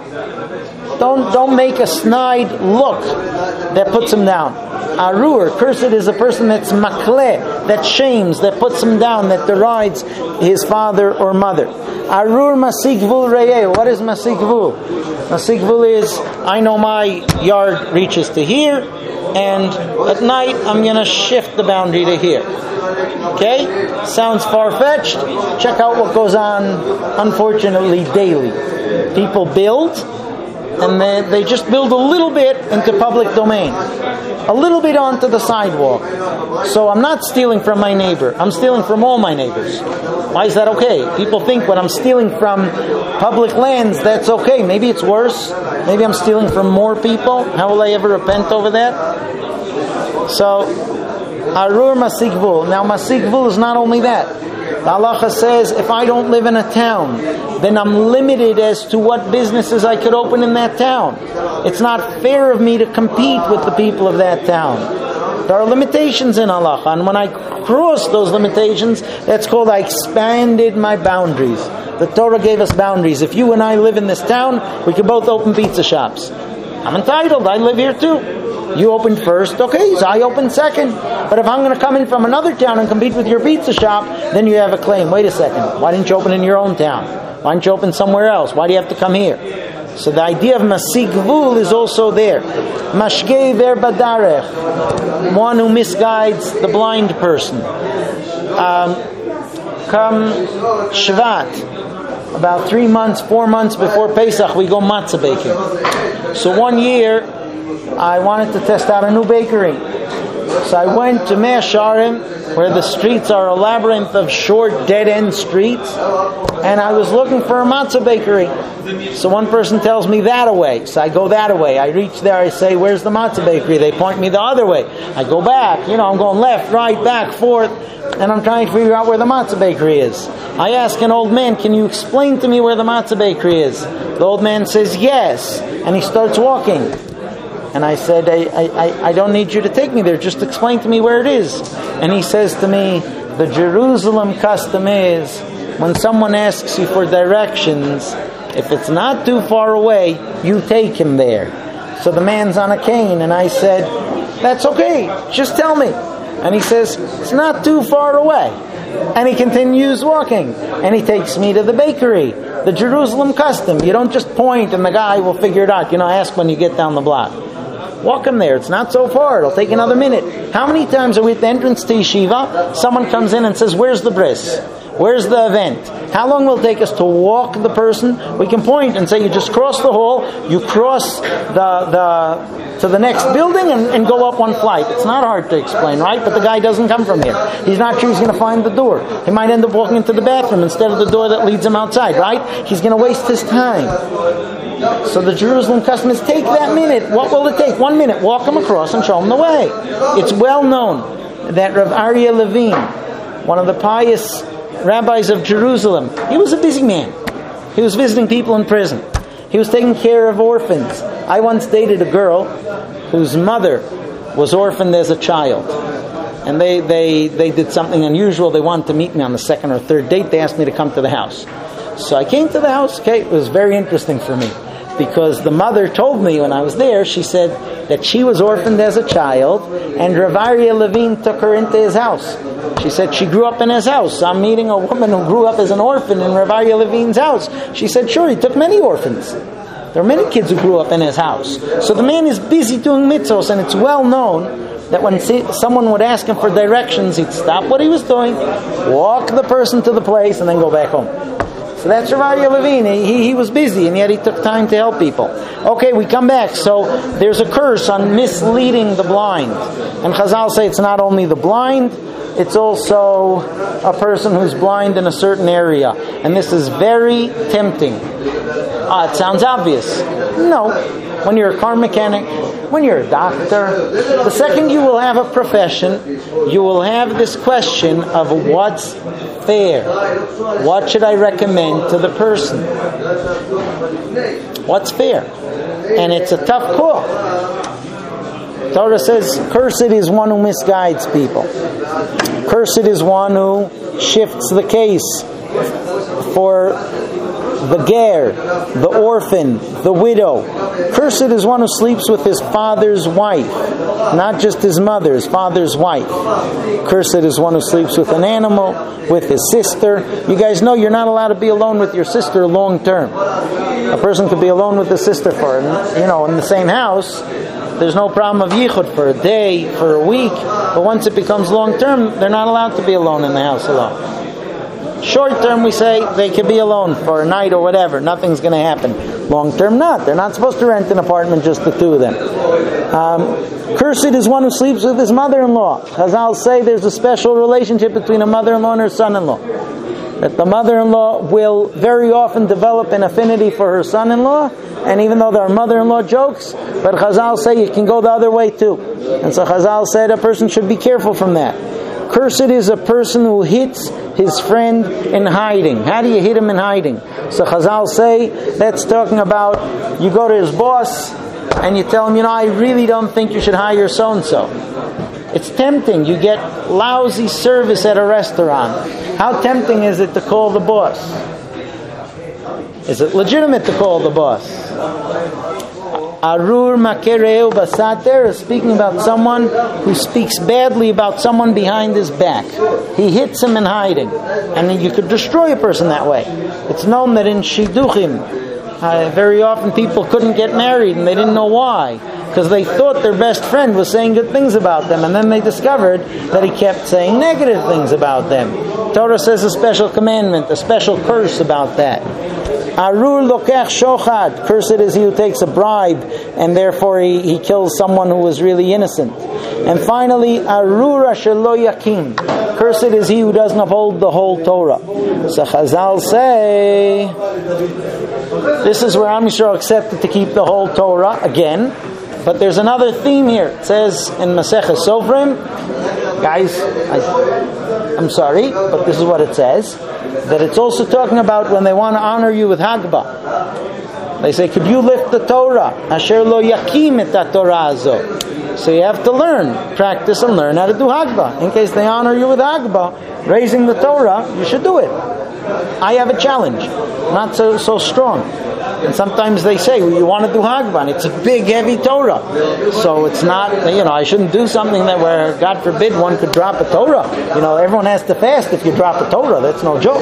A: Don't make a snide look that puts him down. Arur, cursed is a person that's makle, that shames, that puts him down, that derides his father or mother. Arur masik vul reyeh. What is masik vul? Masik vul is, I know my yard reaches to here, and at night I'm going to shift the boundary to here. Okay? Sounds far-fetched. Check out what goes on, unfortunately, daily. People build, and they just build a little bit into public domain. A little bit onto the sidewalk. So I'm not stealing from my neighbor. I'm stealing from all my neighbors. Why is that okay? People think when I'm stealing from public lands, that's okay. Maybe it's worse. Maybe I'm stealing from more people. How will I ever repent over that? So, Arur Masikvul. Now, Masikvul is not only that. The halacha says, if I don't live in a town, then I'm limited as to what businesses I could open in that town. It's not fair of me to compete with the people of that town. There are limitations in halacha, and when I cross those limitations, that's called I expanded my boundaries. The Torah gave us boundaries. If you and I live in this town, we can both open pizza shops. I'm entitled. I live here too. You opened first, okay, so I opened second. But if I'm going to come in from another town and compete with your pizza shop, then you have a claim. Wait a second. Why didn't you open in your own town? Why didn't you open somewhere else? Why do you have to come here? So the idea of Masig Gvul is also there. Mashgei ver badarech, one who misguides the blind person. Come Shvat, about 3 months, 4 months before Pesach, we go matzah baking. So one year, I wanted to test out a new bakery. So I went to Mea Sharim, where the streets are a labyrinth of short, dead-end streets, and I was looking for a matzah bakery. So one person tells me that away. So I go that way. I reach there, I say, where's the matzah bakery? They point me the other way. I go back. I'm going left, right, back, forth, and I'm trying to figure out where the matzah bakery is. I ask an old man, can you explain to me where the matzah bakery is? The old man says, yes, and he starts walking. And I said, I don't need you to take me there. Just explain to me where it is. And he says to me, the Jerusalem custom is, when someone asks you for directions, if it's not too far away, you take him there. So the man's on a cane, and I said, that's okay, just tell me. And he says, it's not too far away. And he continues walking. And he takes me to the bakery, the Jerusalem custom. You don't just point and the guy will figure it out. Ask when you get down the block. Walk him there. It's not so far. It'll take another minute. How many times are we at the entrance to yeshiva? Someone comes in and says, where's the bris? Where's the event? How long will it take us to walk the person? We can point and say, you just cross the hall, you cross to the next building and go up one flight. It's not hard to explain, right? But the guy doesn't come from here. He's not sure he's going to find the door. He might end up walking into the bathroom instead of the door that leads him outside, right? He's going to waste his time. So the Jerusalem custom is take that minute. What will it take? 1 minute. Walk him across and show him the way. It's well known that Rav Aryeh Levine, one of the pious rabbis of Jerusalem, he was a busy man. He was visiting people in prison. He was taking care of orphans. I once dated a girl whose mother was orphaned as a child. And they did something unusual. They wanted to meet me on the second or third date. They asked me to come to the house. So I came to the house. Okay, it was very interesting for me, because the mother told me when I was there, she said that she was orphaned as a child, and Rav Aryeh Levine took her into his house. She said she grew up in his house. I'm meeting a woman who grew up as an orphan in Rav Aryeh Levine's house. She said, sure, he took many orphans. There are many kids who grew up in his house. So the man is busy doing mitzvos, and it's well known that when someone would ask him for directions, he'd stop what he was doing, walk the person to the place, and then go back home. So that's Rav Aryeh Levine. He was busy, and yet he took time to help people. Okay, we come back. So there's a curse on misleading the blind. And Chazal say it's not only the blind, it's also a person who's blind in a certain area. And this is very tempting. It sounds obvious. No. When you're a car mechanic, when you're a doctor, the second you will have a profession, you will have this question of what's fair. What should I recommend to the person? What's fair? And it's a tough call. Torah says, cursed is one who misguides people. Cursed is one who shifts the case for the ger, the orphan, the widow. Cursed is one who sleeps with his father's wife, not just his mother, his father's wife. Cursed is one who sleeps with an animal, with his sister. You guys know you're not allowed to be alone with your sister long term. A person could be alone with his sister for, in the same house. There's no problem of yichud for a day, for a week. But once it becomes long term, they're not allowed to be alone in the house alone. Short term, we say they can be alone for a night or whatever. Nothing's going to happen. Long term, not. They're not supposed to rent an apartment, just the two of them. Cursed is one who sleeps with his mother-in-law. Chazal say there's a special relationship between a mother-in-law and her son-in-law. That the mother-in-law will very often develop an affinity for her son-in-law, and even though they're mother-in-law jokes, but Chazal say you can go the other way too. And so Chazal said a person should be careful from that. Cursed is a person who hits his friend in hiding. How do you hit him in hiding? So Chazal say that's talking about you go to his boss and you tell him, I really don't think you should hire so-and-so. It's tempting. You get lousy service at a restaurant. How tempting is it to call the boss? Is it legitimate to call the boss? Arur makereu basater is speaking about someone who speaks badly about someone behind his back. He hits him in hiding. And you could destroy a person that way. It's known that in Shidduchim, Very often people couldn't get married and they didn't know why, because they thought their best friend was saying good things about them, and then they discovered that he kept saying negative things about them. Torah says a special commandment, a special curse about that. Arur lokech shochad, cursed is he who takes a bribe, and therefore he kills someone who was really innocent. And finally, arur asher lo yakim, cursed is he who doesn't uphold the whole Torah. So Chazal say, this is where Am Yisrael accepted to keep the whole Torah again. But there's another theme here. It says in Masechah Sofrim, guys, I'm sorry, but this is what it says, that it's also talking about when they want to honor you with Hagbah. They say, could you lift the Torah? Asher lo yakim et Torah azo. So you have to learn, practice and learn how to do Hagbah. In case they honor you with Hagbah, raising the Torah, you should do it. I have a challenge, not so strong. And sometimes they say, well, you want to do Hagbah, and it's a big, heavy Torah. So it's not, I shouldn't do something that where, God forbid, one could drop a Torah. Everyone has to fast if you drop a Torah. That's no joke.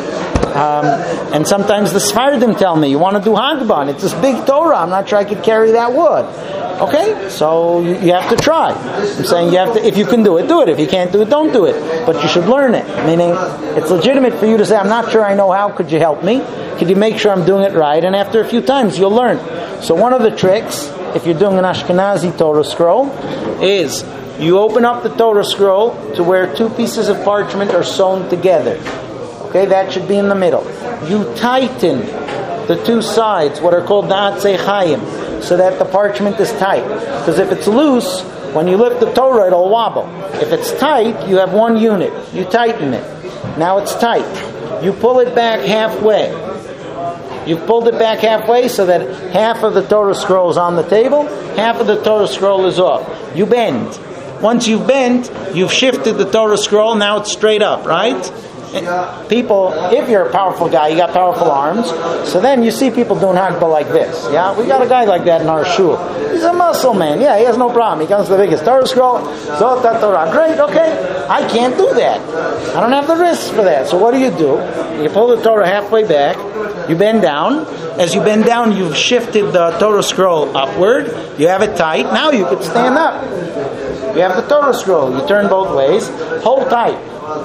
A: And sometimes the Sfardim tell me, you want to do Hagbah, and it's this big Torah. I'm not sure I could carry that wood. Okay, so you have to try. I'm saying you have to. If you can do it, do it. If you can't do it, don't do it. But you should learn it. Meaning, it's legitimate for you to say, I'm not sure I know how. Could you help me? Could you make sure I'm doing it right? And after a few times, you'll learn. So one of the tricks, if you're doing an Ashkenazi Torah scroll, is you open up the Torah scroll to where two pieces of parchment are sewn together. Okay, that should be in the middle. You tighten the two sides, what are called Na'atzei Chaim, so that the parchment is tight. Because if it's loose, when you lift the Torah, it'll wobble. If it's tight, you have one unit. You tighten it. Now it's tight. You pull it back halfway. You've pulled it back halfway so that half of the Torah scroll is on the table, half of the Torah scroll is off. You bend. Once you've bent, you've shifted the Torah scroll, now it's straight up, right? People, if you're a powerful guy, you got powerful arms, so then you see people doing Hagbah like this. Yeah, we got a guy like that in our shul. He's a muscle man. Yeah, he has no problem. He comes to the biggest Torah scroll. Zot Torah. Great, okay. I can't do that. I don't have the wrists for that. So what do? You pull the Torah halfway back. You bend down. As you bend down, you've shifted the Torah scroll upward. You have it tight. Now you could stand up. You have the Torah scroll. You turn both ways. Hold tight.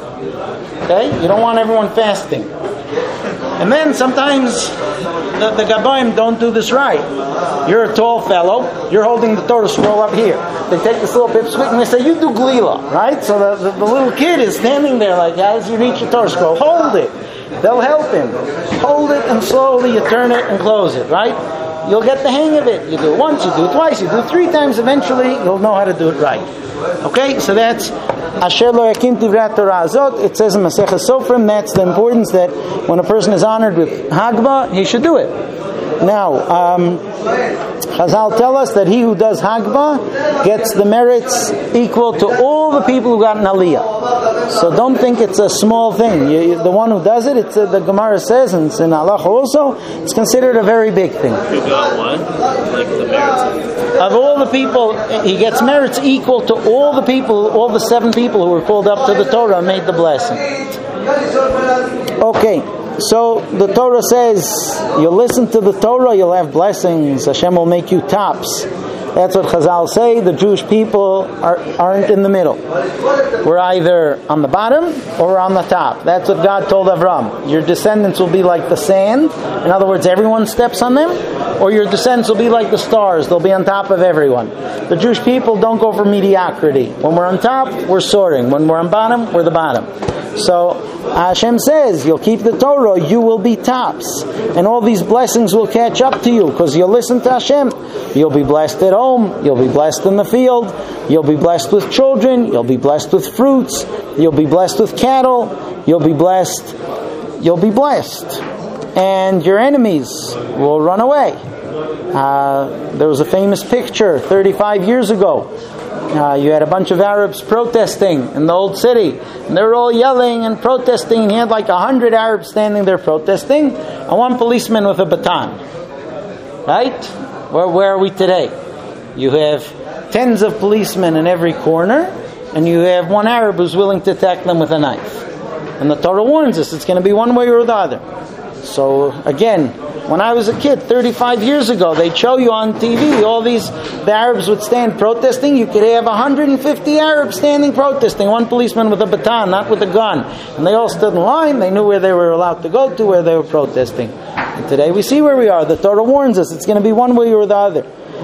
A: Okay? You don't want everyone fasting. And then sometimes the Gaboim don't do this right. You're a tall fellow. You're holding the Torah scroll up here. They take this little pipsqueak and they say, you do Glila, right? So the little kid is standing there like, as you reach the Torah scroll, hold it. They'll help him. Hold it and slowly you turn it and close it, right? You'll get the hang of it. You do it once, you do it twice, you do it 3 times. Eventually, you'll know how to do it right. Okay, so that's Asher lo yakim tivrat Torah azot. It says in Masechah Sofrim, that's the importance that when a person is honored with Hagbah, he should do it. Now, Chazal tell us that he who does Hagbah gets the merits equal to all the people who got an Aliyah. So don't think it's a small thing. The one who does it, the Gemara says, and it's in Halacha also, it's considered a very big thing.
C: Who got one? Like the merits
A: of all the people, he gets merits equal to all the people, all the 7 people who were called up to the Torah and made the blessing. Okay. So the Torah says, you'll listen to the Torah, you'll have blessings. Hashem will make you tops. That's what Chazal say. The Jewish people aren't in the middle. We're either on the bottom or we're on the top. That's what God told Avram. Your descendants will be like the sand. In other words, everyone steps on them. Or your descendants will be like the stars. They'll be on top of everyone. The Jewish people don't go for mediocrity. When we're on top, we're soaring. When we're on bottom, we're the bottom. So Hashem says, you'll keep the Torah, you will be tops. And all these blessings will catch up to you because you'll listen to Hashem. You'll be blessed at home. You'll be blessed in the field. You'll be blessed with children. You'll be blessed with fruits. You'll be blessed with cattle. You'll be blessed. You'll be blessed. And your enemies will run away. There was a famous picture 35 years ago. You had a bunch of Arabs protesting in the old city. And they were all yelling and protesting. And you had like 100 Arabs standing there protesting. And one policeman with a baton. Right? Where are we today? You have tens of policemen in every corner. And you have one Arab who's willing to attack them with a knife. And the Torah warns us it's going to be one way or the other. So again, When I was a kid, 35 years ago, they'd show you on TV, the Arabs would stand protesting. You could have 150 Arabs standing protesting, one policeman with a baton, not with a gun. And they all stood in line, they knew where they were allowed to go to, where they were protesting. And today we see where we are. The Torah warns us, it's going to be one way or the other.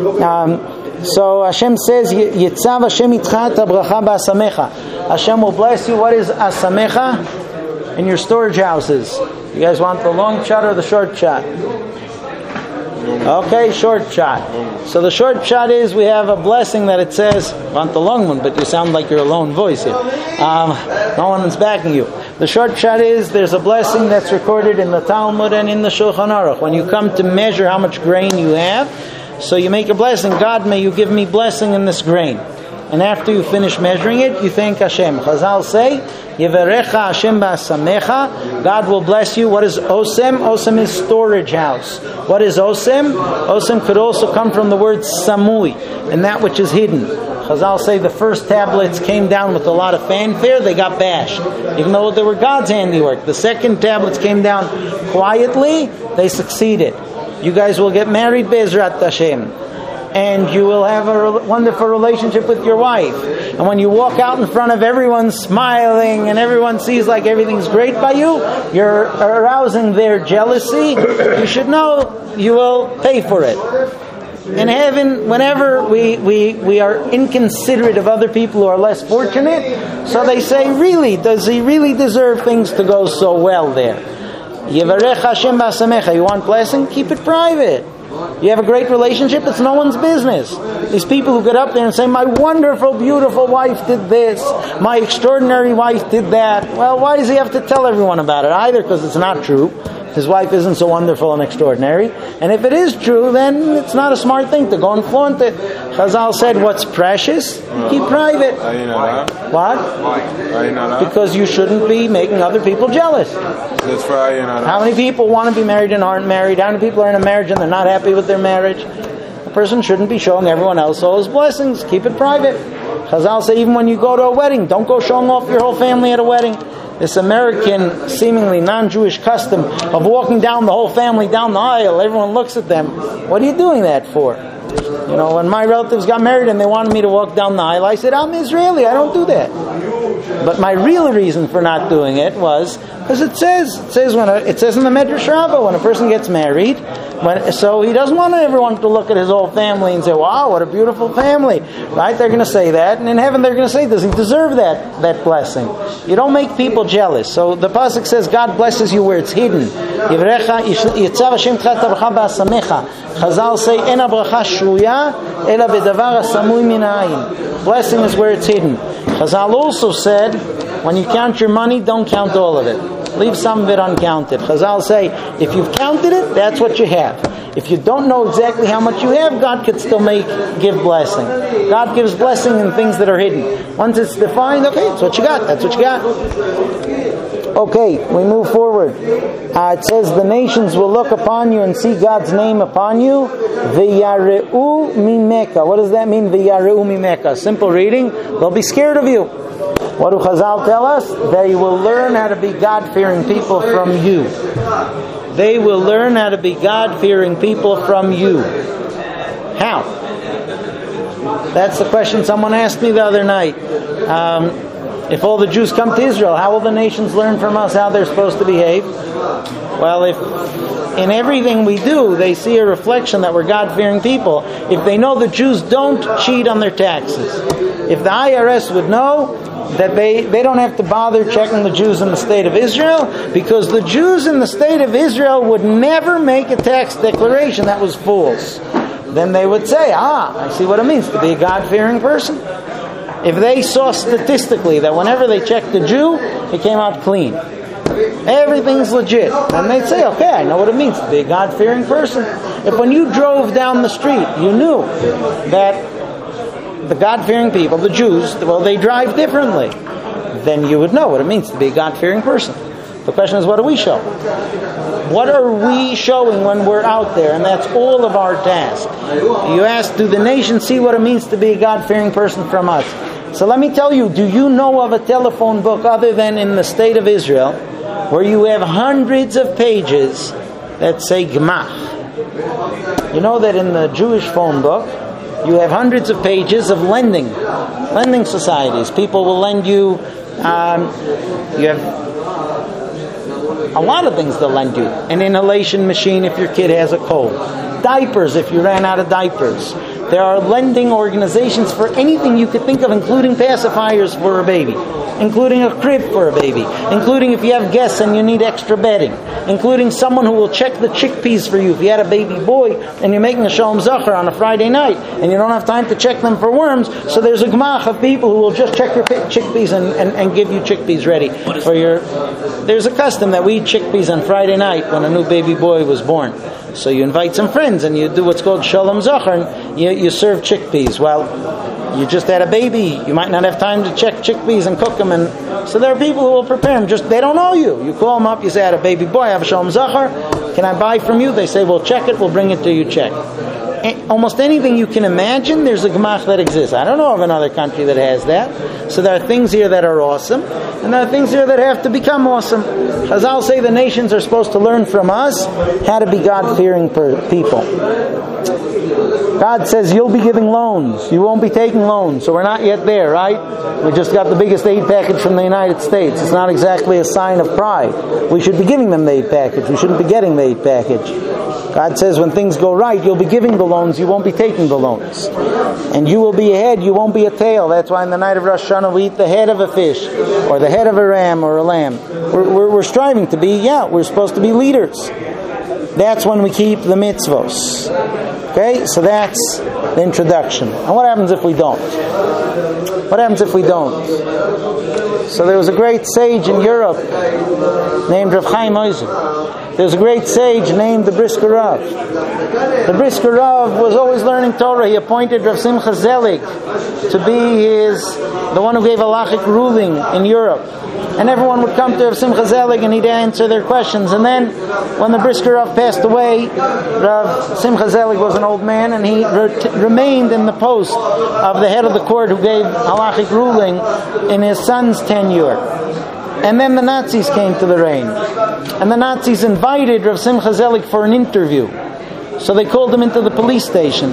A: So Hashem says, Yitzav Hashem itcha et habracha ba'asamecha. Hashem will bless you. What is asamecha? In your storage houses. You guys want the long shot or the short shot? Okay, short shot. So the short shot is we have a blessing that it says, want the long one, but you sound like your lone voice here. No one is backing you. The short shot is there's a blessing that's recorded in the Talmud and in the Shulchan Aruch. When you come to measure how much grain you have, so you make a blessing, God, may you give me blessing in this grain. And after you finish measuring it, you thank Hashem. Chazal say, Yevarecha Hashem ba'asamecha. God will bless you. What is Osem? Osem is storage house. What is Osem? Osem could also come from the word Samui, and that which is hidden. Chazal say the first tablets came down with a lot of fanfare, they got bashed. Even though they were God's handiwork. The second tablets came down quietly, they succeeded. You guys will get married, Be'ezrat Hashem. And you will have a wonderful relationship with your wife. And when you walk out in front of everyone smiling and everyone sees like everything's great by you, you're arousing their jealousy. You should know you will pay for it. In heaven, whenever we are inconsiderate of other people who are less fortunate, so they say, really, does he really deserve things to go so well there? Yevarech Hashem ba'asamecha. You want blessing? Keep it private. You have a great relationship, it's no one's business. These people who get up there and say, my wonderful, beautiful wife did this, my extraordinary wife did that. Well, why does he have to tell everyone about it? Either because it's not true, his wife isn't so wonderful and extraordinary, and if it is true, then it's not a smart thing to go and flaunt it. Chazal said, what's precious, keep private. What? Because you shouldn't be making other people jealous. How many people want to be married and aren't married? How many people are in a marriage and they're not happy with their marriage? A person shouldn't be showing everyone else all his blessings. Keep it private. Chazal say even when you go to a wedding, don't go showing off your whole family at a wedding. This American, seemingly non-Jewish custom of walking down the whole family down the aisle, everyone looks at them. What are you doing that for? You know, when my relatives got married and they wanted me to walk down the aisle, I said, I'm Israeli, I don't do that. But my real reason for not doing it was because it says in the Medrash Rabbah when a person gets married, so he doesn't want everyone to look at his whole family and say, wow, what a beautiful family. Right? They're going to say that. And in heaven they're going to say, does he deserve that blessing? You don't make people jealous. So the pasuk says, God blesses you where it's hidden. Chazal say, En habracha shruya, ela bedavar hasamui min ha'ayin. Blessing is where it's hidden. Chazal also said, when you count your money, don't count all of it. Leave some of it uncounted. Chazal say, if you've counted it, that's what you have. If you don't know exactly how much you have, God could still give blessing. God gives blessing in things that are hidden. Once it's defined, okay, that's what you got. That's what you got. Okay, we move forward. It says, the nations will look upon you and see God's name upon you. V'yare'u mimeka. What does that mean, v'yare'u mimeka? Simple reading. They'll be scared of you. What do Chazal tell us? They will learn how to be God-fearing people from you. They will learn how to be God-fearing people from you. How? That's the question someone asked me the other night. If all the Jews come to Israel, how will the nations learn from us how they're supposed to behave? Well, if in everything we do, they see a reflection that we're God-fearing people, if they know the Jews don't cheat on their taxes, if the IRS would know that they don't have to bother checking the Jews in the state of Israel, because the Jews in the state of Israel would never make a tax declaration that was false, then they would say, I see what it means to be a God-fearing person. If they saw statistically that whenever they checked the Jew, it came out clean, everything's legit, then they'd say, okay, I know what it means to be a God-fearing person. If when you drove down the street, you knew that the God-fearing people, the Jews, well, they drive differently, then you would know what it means to be a God-fearing person. The question is, what do we show? What are we showing when we're out there? And that's all of our task. You ask, do the nations see what it means to be a God-fearing person from us? So let me tell you, do you know of a telephone book other than in the state of Israel where you have hundreds of pages that say Gemach. You know that in the Jewish phone book, you have hundreds of pages of lending societies. People will lend you, you have a lot of things they'll lend you. An inhalation machine if your kid has a cold. Diapers if you ran out of diapers. There are lending organizations for anything you could think of, including pacifiers for a baby, including a crib for a baby, including if you have guests and you need extra bedding, including someone who will check the chickpeas for you if you had a baby boy and you're making a Shalom Zachar on a Friday night and you don't have time to check them for worms, so there's a gemach of people who will just check your chickpeas and give you chickpeas ready for your... There's a custom that we eat chickpeas on Friday night when a new baby boy was born. So you invite some friends and you do what's called Shalom Zachar and you serve chickpeas. Well, you just had a baby. You might not have time to check chickpeas and cook them. And so there are people who will prepare them. Just they don't know you. You call them up. You say, I had a baby boy. I have a Shalom Zachar. Can I buy from you? They say, well, check it. We'll bring it to you check. Almost anything you can imagine, there's a gemach that exists. I don't know of another country that has that. So there are things here that are awesome, and there are things here that have to become awesome. Chazal say the nations are supposed to learn from us how to be God-fearing people. God says you'll be giving loans. You won't be taking loans. So we're not yet there, right? We just got the biggest aid package from the United States. It's not exactly a sign of pride. We should be giving them the aid package. We shouldn't be getting the aid package. God says when things go right, you'll be giving the loans, you won't be taking the loans. And you will be a head, you won't be a tail. That's why in the night of Rosh Hashanah we eat the head of a fish, or the head of a ram, or a lamb. We're striving to be, we're supposed to be leaders. That's when we keep the mitzvos. Okay, so that's the introduction. And what happens if we don't? What happens if we don't? So there was a great sage in Europe named Rav Chaim Oizer. There's a great sage named the Brisker Rav. The Brisker Rav was always learning Torah. He appointed Rav Simcha Zelig to be the one who gave halachic ruling in Europe. And everyone would come to Rav Simcha Zelig and he'd answer their questions. And then when the Brisker Rav passed away, Rav Simcha Zelig was an old man and he remained in the post of the head of the court who gave halachic ruling in his son's tenure. And then the Nazis came to the reign. And the Nazis invited Rav Simcha Zelig for an interview. So they called him into the police station.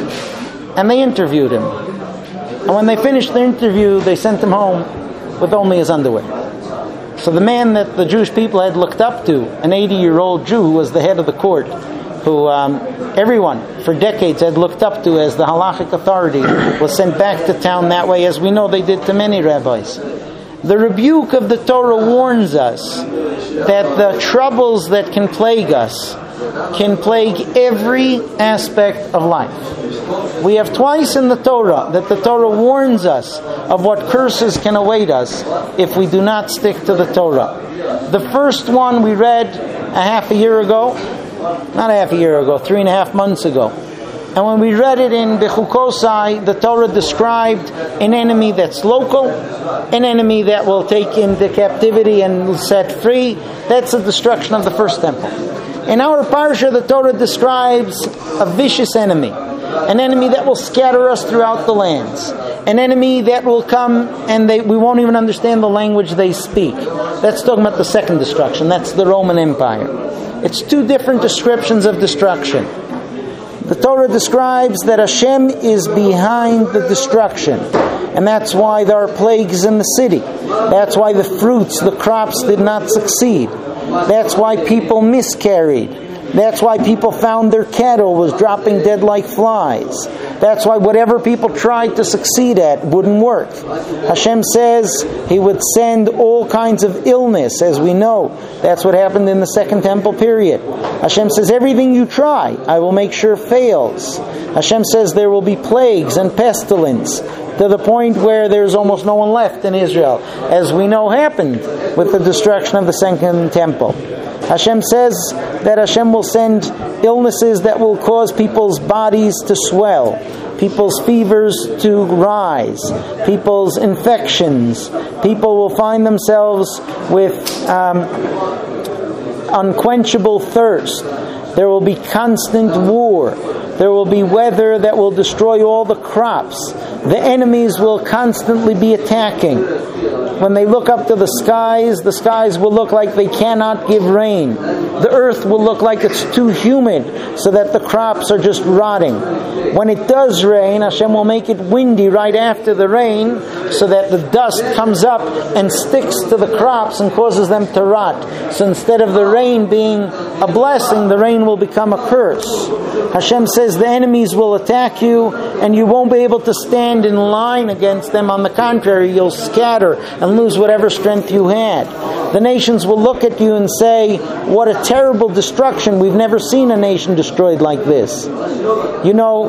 A: And they interviewed him. And when they finished the interview, they sent him home with only his underwear. So the man that the Jewish people had looked up to, an 80-year-old Jew who was the head of the court, who everyone for decades had looked up to as the halachic authority, was sent back to town that way, as we know they did to many rabbis. The rebuke of the Torah warns us that the troubles that can plague us can plague every aspect of life. We have twice in the Torah that the Torah warns us of what curses can await us if we do not stick to the Torah. The first one we read a half a year ago, not a half a year ago, 3.5 months ago. And when we read it in Bechukosai, the Torah described an enemy that's local, an enemy that will take into captivity and set free. That's the destruction of the first temple. In our parsha, the Torah describes a vicious enemy, an enemy that will scatter us throughout the lands, an enemy that will come and we won't even understand the language they speak. That's talking about the second destruction. That's the Roman Empire. It's two different descriptions of destruction. The Torah describes that Hashem is behind the destruction. And that's why there are plagues in the city. That's why the fruits, the crops did not succeed. That's why people miscarried. That's why people found their cattle was dropping dead like flies. That's why whatever people tried to succeed at wouldn't work. Hashem says He would send all kinds of illness, as we know. That's what happened in the Second Temple period. Hashem says everything you try, I will make sure fails. Hashem says there will be plagues and pestilence, to the point where there's almost no one left in Israel, as we know happened with the destruction of the Second Temple. Hashem says that Hashem will send illnesses that will cause people's bodies to swell, people's fevers to rise, people's infections. People will find themselves with unquenchable thirst. There will be constant war. There will be weather that will destroy all the crops. The enemies will constantly be attacking. When they look up to the skies will look like they cannot give rain. The earth will look like it's too humid, so that the crops are just rotting. When it does rain, Hashem will make it windy right after the rain, so that the dust comes up and sticks to the crops and causes them to rot. So instead of the rain being a blessing, the rain will become a curse. Hashem says the enemies will attack you, and you won't be able to stand in line against them. On the contrary, you'll scatter and lose whatever strength you had. The nations will look at you and say, what a terrible destruction. We've never seen a nation destroyed like this. You know,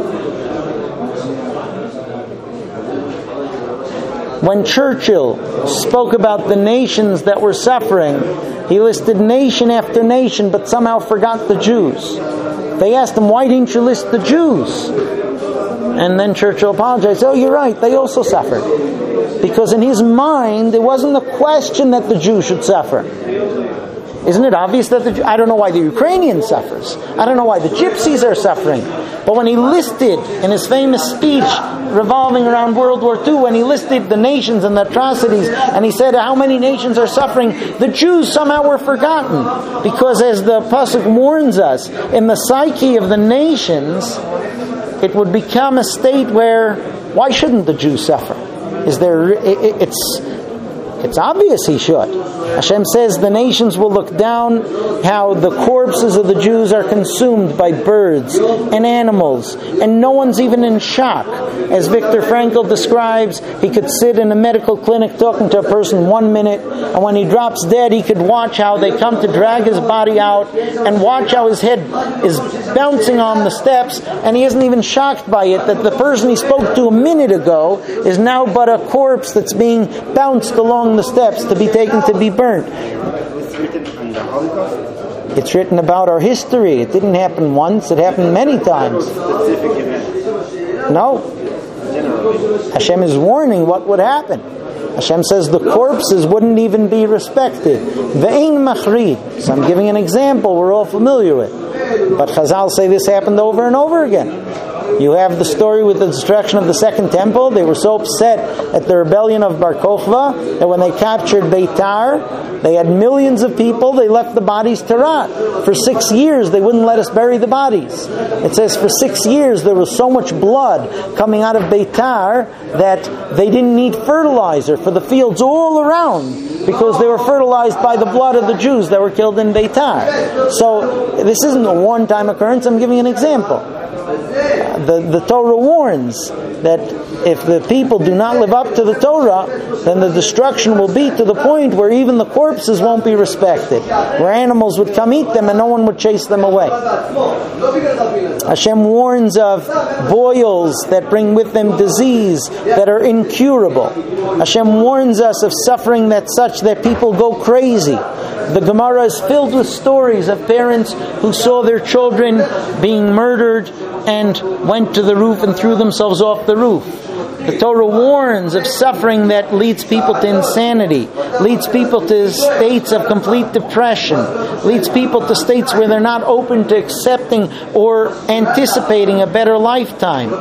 A: when Churchill spoke about the nations that were suffering, he listed nation after nation, but somehow forgot the Jews. They asked him, why didn't you list the Jews? And then Churchill apologized. Oh, you're right, they also suffered. Because in his mind, it wasn't a question that the Jews should suffer. Isn't it obvious that I don't know why the Ukrainian suffers. I don't know why the Gypsies are suffering. But when he listed, in his famous speech revolving around World War II, when he listed the nations and the atrocities, and he said how many nations are suffering, the Jews somehow were forgotten. Because as the Pasuk warns us, in the psyche of the nations, it would become a state where, why shouldn't the Jews suffer? It's obvious he should. Hashem says the nations will look down how the corpses of the Jews are consumed by birds and animals, and no one's even in shock. As Viktor Frankl describes, he could sit in a medical clinic talking to a person 1 minute, and when he drops dead, he could watch how they come to drag his body out and watch how his head is bouncing on the steps, and he isn't even shocked by it, that the person he spoke to a minute ago is now but a corpse that's being bounced along the steps to be taken to be burnt.
D: It's written on the Holocaust?
A: It's written about our history. It didn't happen once, it happened many times.
D: Specific event.
A: No.
D: Generally.
A: Hashem is warning what would happen. Hashem says the corpses wouldn't even be respected. Ve'ein machrid. So I'm giving an example we're all familiar with. But Chazal say this happened over and over again. You have the story with the destruction of the Second Temple. They were so upset at the rebellion of Bar Kokhba that when they captured Beitar, they had millions of people. They left the bodies to rot. For 6 years, they wouldn't let us bury the bodies. It says for 6 years, there was so much blood coming out of Beitar that they didn't need fertilizer for the fields all around, because they were fertilized by the blood of the Jews that were killed in Beitar. So this isn't a one-time occurrence. I'm giving an example. The Torah warns that if the people do not live up to the Torah, then the destruction will be to the point where even the corpses won't be respected, where animals would come eat them and no one would chase them away. Hashem warns of boils that bring with them disease that are incurable. Hashem warns us of suffering that's such that people go crazy. The Gemara is filled with stories of parents who saw their children being murdered and went to the roof and threw themselves off the roof. The Torah warns of suffering that leads people to insanity, leads people to states of complete depression, leads people to states where they're not open to accepting or anticipating a better lifetime.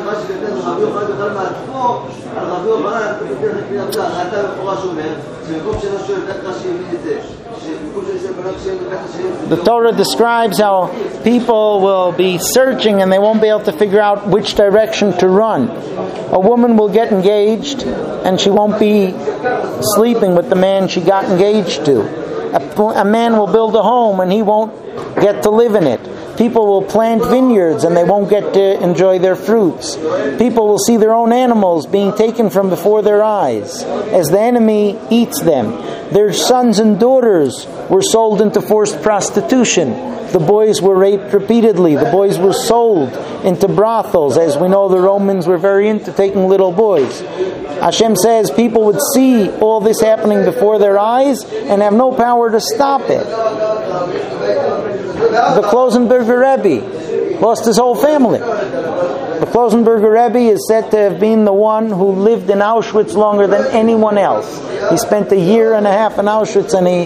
A: The Torah describes how people will be searching and they won't be able to figure out which direction to run. A woman will get engaged and she won't be sleeping with the man she got engaged to. A man will build a home and he won't get to live in it. People will plant vineyards and they won't get to enjoy their fruits. People will see their own animals being taken from before their eyes as the enemy eats them. Their sons and daughters were sold into forced prostitution. The boys were raped repeatedly. The boys were sold into brothels. As we know, the Romans were very into taking little boys. Hashem says people would see all this happening before their eyes and have no power to stop it. The Klosenberger Rebbe lost his whole family. The Klosenberger Rebbe is said to have been the one who lived in Auschwitz longer than anyone else. He spent 1.5 years in Auschwitz and he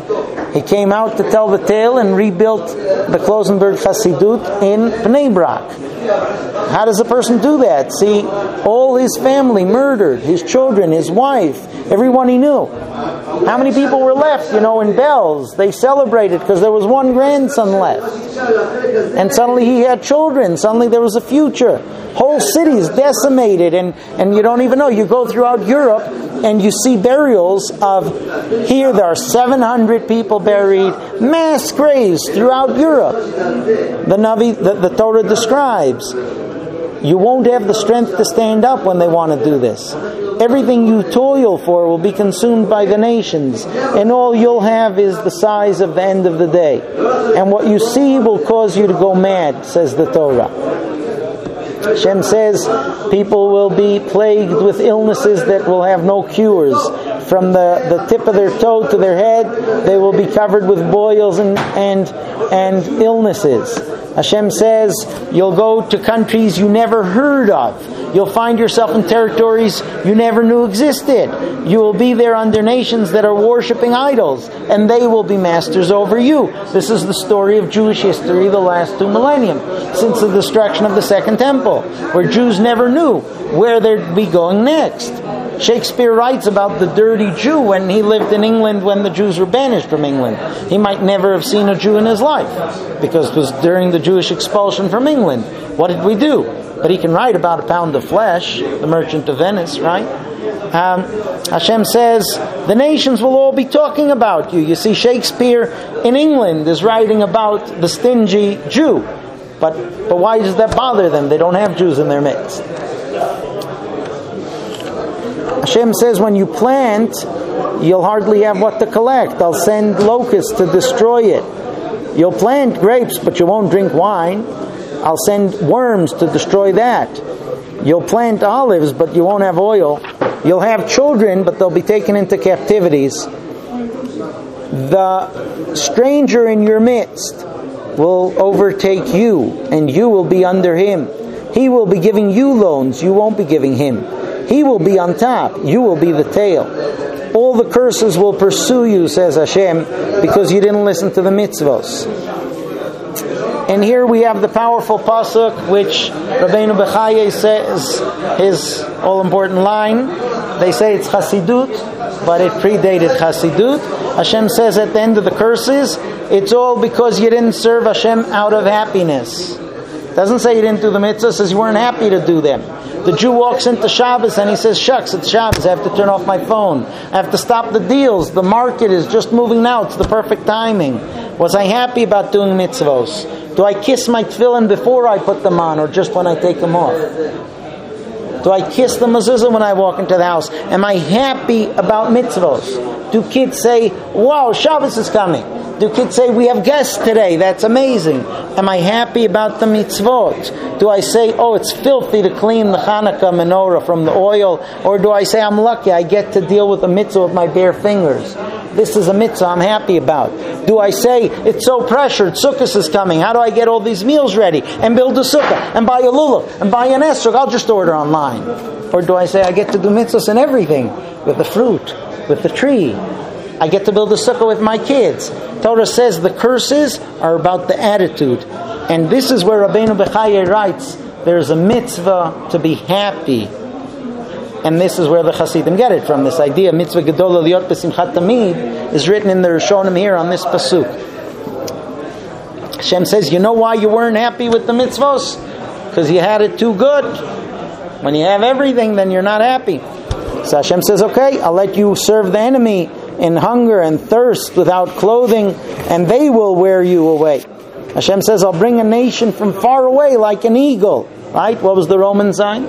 A: He came out to tell the tale and rebuilt the Klosenberg Chassidut in Bnei Brak. How does a person do that? See, all his family murdered, his children, his wife, everyone he knew. How many people were left, in Belz? They celebrated because there was one grandson left. And suddenly he had children. Suddenly there was a future. Whole cities decimated, and you don't even know. You go throughout Europe and you see burials of, here there are 700 people buried, mass graves throughout Europe. The Navi, the Torah describes. You won't have the strength to stand up when they want to do this. Everything you toil for will be consumed by the nations, and all you'll have is the size of the end of the day. And what you see will cause you to go mad, says the Torah. Hashem says people will be plagued with illnesses that will have no cures. From the tip of their toe to their head, they will be covered with boils and illnesses. Hashem says you'll go to countries you never heard of. You'll find yourself in territories you never knew existed. You will be there under nations that are worshipping idols, and they will be masters over you. This is the story of Jewish history the last 2 millennium, since the destruction of the Second Temple, where Jews never knew where they'd be going next. Shakespeare writes about the dirty Jew when he lived in England when the Jews were banished from England. He might never have seen a Jew in his life, because it was during the Jewish expulsion from England. What did we do? But he can write about a pound of flesh, the Merchant of Venice, right? Hashem says, the nations will all be talking about you. You see, Shakespeare in England is writing about the stingy Jew. But why does that bother them? They don't have Jews in their midst. Hashem says, when you plant, you'll hardly have what to collect. I'll send locusts to destroy it. You'll plant grapes, but you won't drink wine. I'll send worms to destroy that. You'll plant olives, but you won't have oil. You'll have children, but they'll be taken into captivities. The stranger in your midst will overtake you, and you will be under him. He will be giving you loans, you won't be giving him. He will be on top, you will be the tail. All the curses will pursue you, says Hashem, because you didn't listen to the mitzvos. And here we have the powerful pasuk, which Rabbeinu Bechaye says, his all-important line. They say it's Chassidut, but it predated Chassidut. Hashem says at the end of the curses, it's all because you didn't serve Hashem out of happiness. It doesn't say you didn't do the mitzvah, it says you weren't happy to do them. The Jew walks into Shabbos and he says, shucks, it's Shabbos, I have to turn off my phone. I have to stop the deals. The market is just moving now. It's the perfect timing. Was I happy about doing mitzvos? Do I kiss my tefillin before I put them on or just when I take them off? Do I kiss the mezuzah when I walk into the house? Am I happy about mitzvos? Do kids say, wow, Shabbos is coming? Do kids say, we have guests today, that's amazing? Am I happy about the mitzvot? Do I say, oh, it's filthy to clean the Hanukkah menorah from the oil? Or do I say, I'm lucky, I get to deal with the mitzvah with my bare fingers? This is a mitzvah I'm happy about. Do I say, it's so pressured, Sukkot is coming, how do I get all these meals ready? And build a sukkah, and buy a lulav, and buy an esrog, I'll just order online. Or do I say, I get to do mitzvahs and everything, with the fruit, with the tree. I get to build a sukkah with my kids. Torah says the curses are about the attitude. And this is where Rabbeinu Bechaye writes, there's a mitzvah to be happy. And this is where the Hasidim get it from. This idea, mitzvah gedola liot b'simchat tamid, is written in the Rishonim here on this pasuk. Hashem says, you know why you weren't happy with the mitzvos? Because you had it too good. When you have everything, then you're not happy. So Hashem says, okay, I'll let you serve the enemy in hunger and thirst without clothing, and they will wear you away. Hashem says, I'll bring a nation from far away like an eagle. Right? What was the Roman sign?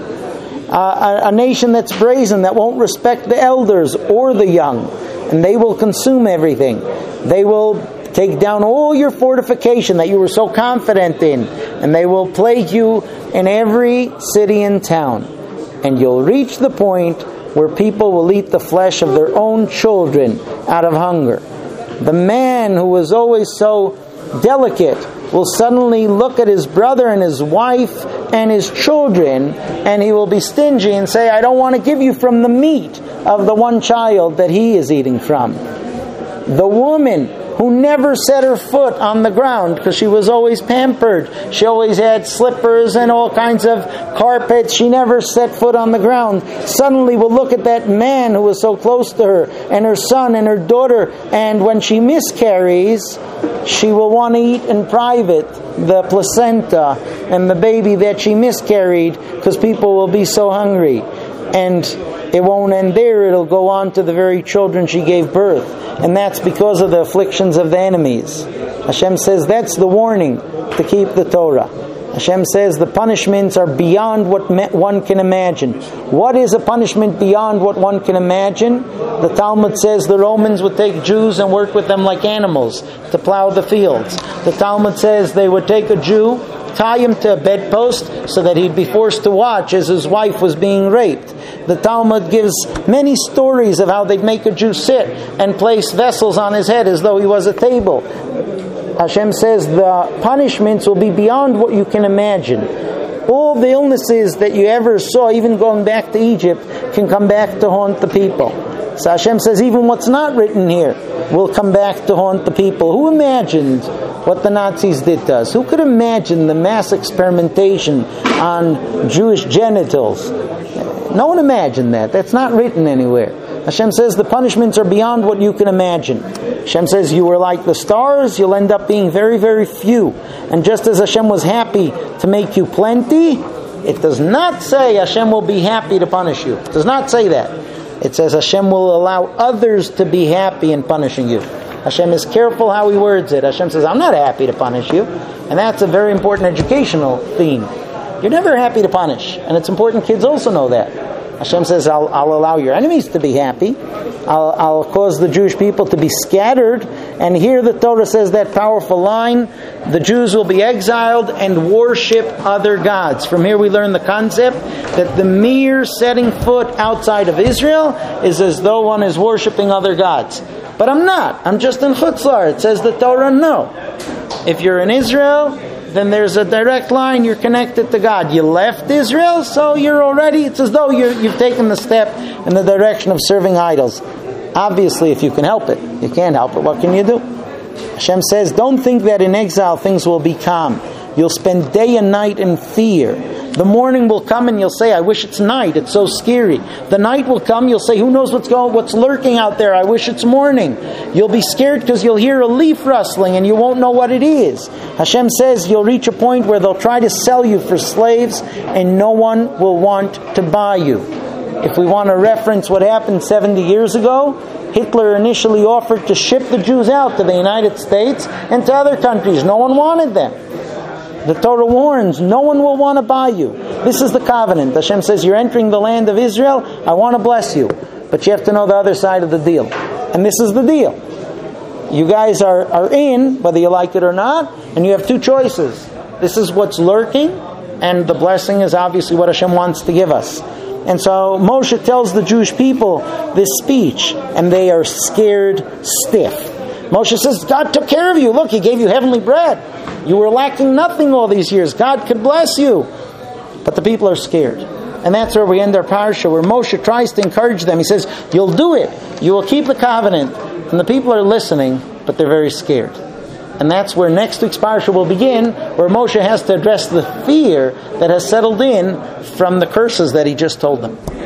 A: A nation that's brazen, that won't respect the elders or the young. And they will consume everything. They will take down all your fortification that you were so confident in. And they will plague you in every city and town. And you'll reach the point where people will eat the flesh of their own children out of hunger. The man who was always so delicate will suddenly look at his brother and his wife and his children, and he will be stingy and say, I don't want to give you from the meat of the one child that he is eating from. The woman who never set her foot on the ground because she was always pampered. She always had slippers and all kinds of carpets. She never set foot on the ground. Suddenly will look at that man who was so close to her, and her son and her daughter, and when she miscarries, she will want to eat in private the placenta and the baby that she miscarried because people will be so hungry. And it won't end there. It'll go on to the very children she gave birth. And that's because of the afflictions of the enemies. Hashem says that's the warning to keep the Torah. Hashem says the punishments are beyond what one can imagine. What is a punishment beyond what one can imagine? The Talmud says the Romans would take Jews and work with them like animals to plow the fields. The Talmud says they would take a Jew, tie him to a bedpost so that he'd be forced to watch as his wife was being raped. The Talmud gives many stories of how they'd make a Jew sit and place vessels on his head as though he was a table. Hashem says the punishments will be beyond what you can imagine. All the illnesses that you ever saw, even going back to Egypt, can come back to haunt the people. So Hashem says even what's not written here will come back to haunt the people. Who imagined what the Nazis did to us? Who could imagine the mass experimentation on Jewish genitals? No one imagined that. That's not written anywhere. Hashem says the punishments are beyond what you can imagine. Hashem says you were like the stars, you'll end up being very, very few. And just as Hashem was happy to make you plenty, it does not say Hashem will be happy to punish you. It does not say that. It says Hashem will allow others to be happy in punishing you. Hashem is careful how He words it. Hashem says, I'm not happy to punish you. And that's a very important educational theme. You're never happy to punish. And it's important kids also know that. Hashem says, I'll allow your enemies to be happy. I'll cause the Jewish people to be scattered. And here the Torah says that powerful line, the Jews will be exiled and worship other gods. From here we learn the concept that the mere setting foot outside of Israel is as though one is worshiping other gods. But I'm not. I'm just in Chutz La'aretz. Says the Torah, no. If you're in Israel, then there's a direct line, you're connected to God. You left Israel, so you're already, it's as though you've taken the step in the direction of serving idols. Obviously, if you can help it. You can't help it, what can you do? Hashem says, don't think that in exile things will be calm. You'll spend day and night in fear. The morning will come and you'll say, I wish it's night, it's so scary. The night will come, you'll say, who knows what's lurking out there, I wish it's morning. You'll be scared because you'll hear a leaf rustling and you won't know what it is. Hashem says you'll reach a point where they'll try to sell you for slaves and no one will want to buy you. If we want to reference what happened 70 years ago, Hitler initially offered to ship the Jews out to the United States and to other countries. No one wanted them. The Torah warns, no one will want to buy you. This is the covenant. Hashem says, you're entering the land of Israel, I want to bless you. But you have to know the other side of the deal. And this is the deal. You guys are in, whether you like it or not, and you have two choices. This is what's lurking, and the blessing is obviously what Hashem wants to give us. And so Moshe tells the Jewish people this speech, and they are scared stiff. Moshe says, God took care of you. Look, He gave you heavenly bread. You were lacking nothing all these years. God could bless you. But the people are scared. And that's where we end our parsha, where Moshe tries to encourage them. He says, you'll do it. You will keep the covenant. And the people are listening, but they're very scared. And that's where next week's parsha will begin, where Moshe has to address the fear that has settled in from the curses that he just told them.